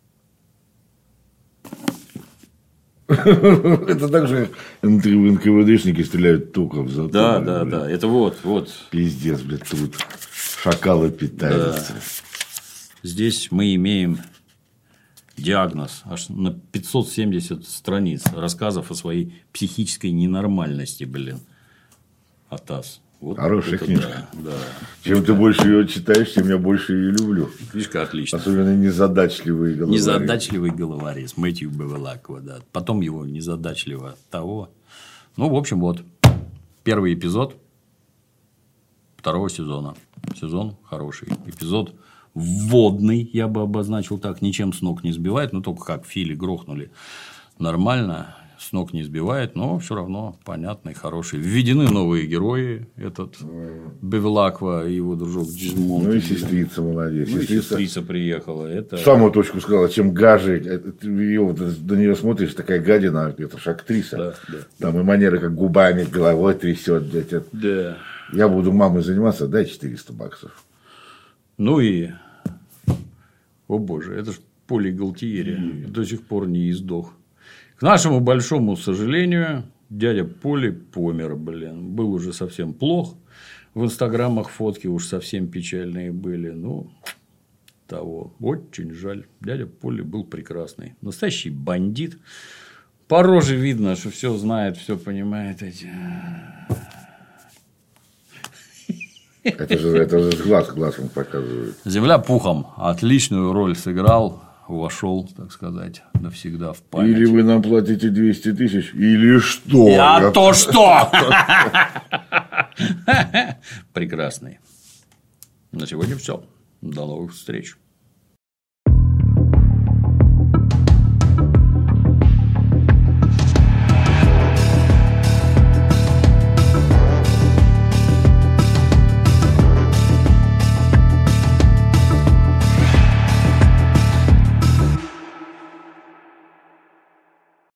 Это так же НКВДшники стреляют только в затылок. Да. Это вот. Пиздец, блядь, тут шакалы питаются. Да. Здесь мы имеем диагноз аж на 570 страниц рассказов о своей психической ненормальности, блин. Атас. Вот хорошая книжка. Да. Чем ты больше ее читаешь, тем я больше ее люблю. Книжка отличная. Особенно незадачливые головари. Незадачливый головари с Мэтью Бевелакова, да. Потом его незадачливо того. Ну, в общем, вот. Первый эпизод 2-го сезона. Сезон хороший. Эпизод вводный, я бы обозначил так. Ничем с ног не сбивает. Ну, только как Фили грохнули. Нормально. С ног не сбивает, но все равно понятный, хороший. Введены новые герои. Этот Бевелаква и его дружок Джизмонт. Ну и сестрица молодец. Ну, сестрица приехала. Это... Самую точку сказала, чем гаже. До нее смотришь, такая гадина, это же актриса. Да. Там и манера, как губами, головой трясет. Да. Я буду мамой заниматься, дай $400. Ну и... О боже, это ж Поли Галтиери до сих пор не издох. К нашему большому сожалению, дядя Поли помер, был уже совсем плох. В инстаграмах фотки уж совсем печальные были. Ну, того. Очень жаль. Дядя Поли был прекрасный. Настоящий бандит. По роже видно, что все знает, все понимает. Это же глаз он показывает. Земля пухом отличную роль сыграл, вошел, так сказать, навсегда в память. Или вы нам платите 200 тысяч, или что? То что? Прекрасный. На сегодня все. До новых встреч.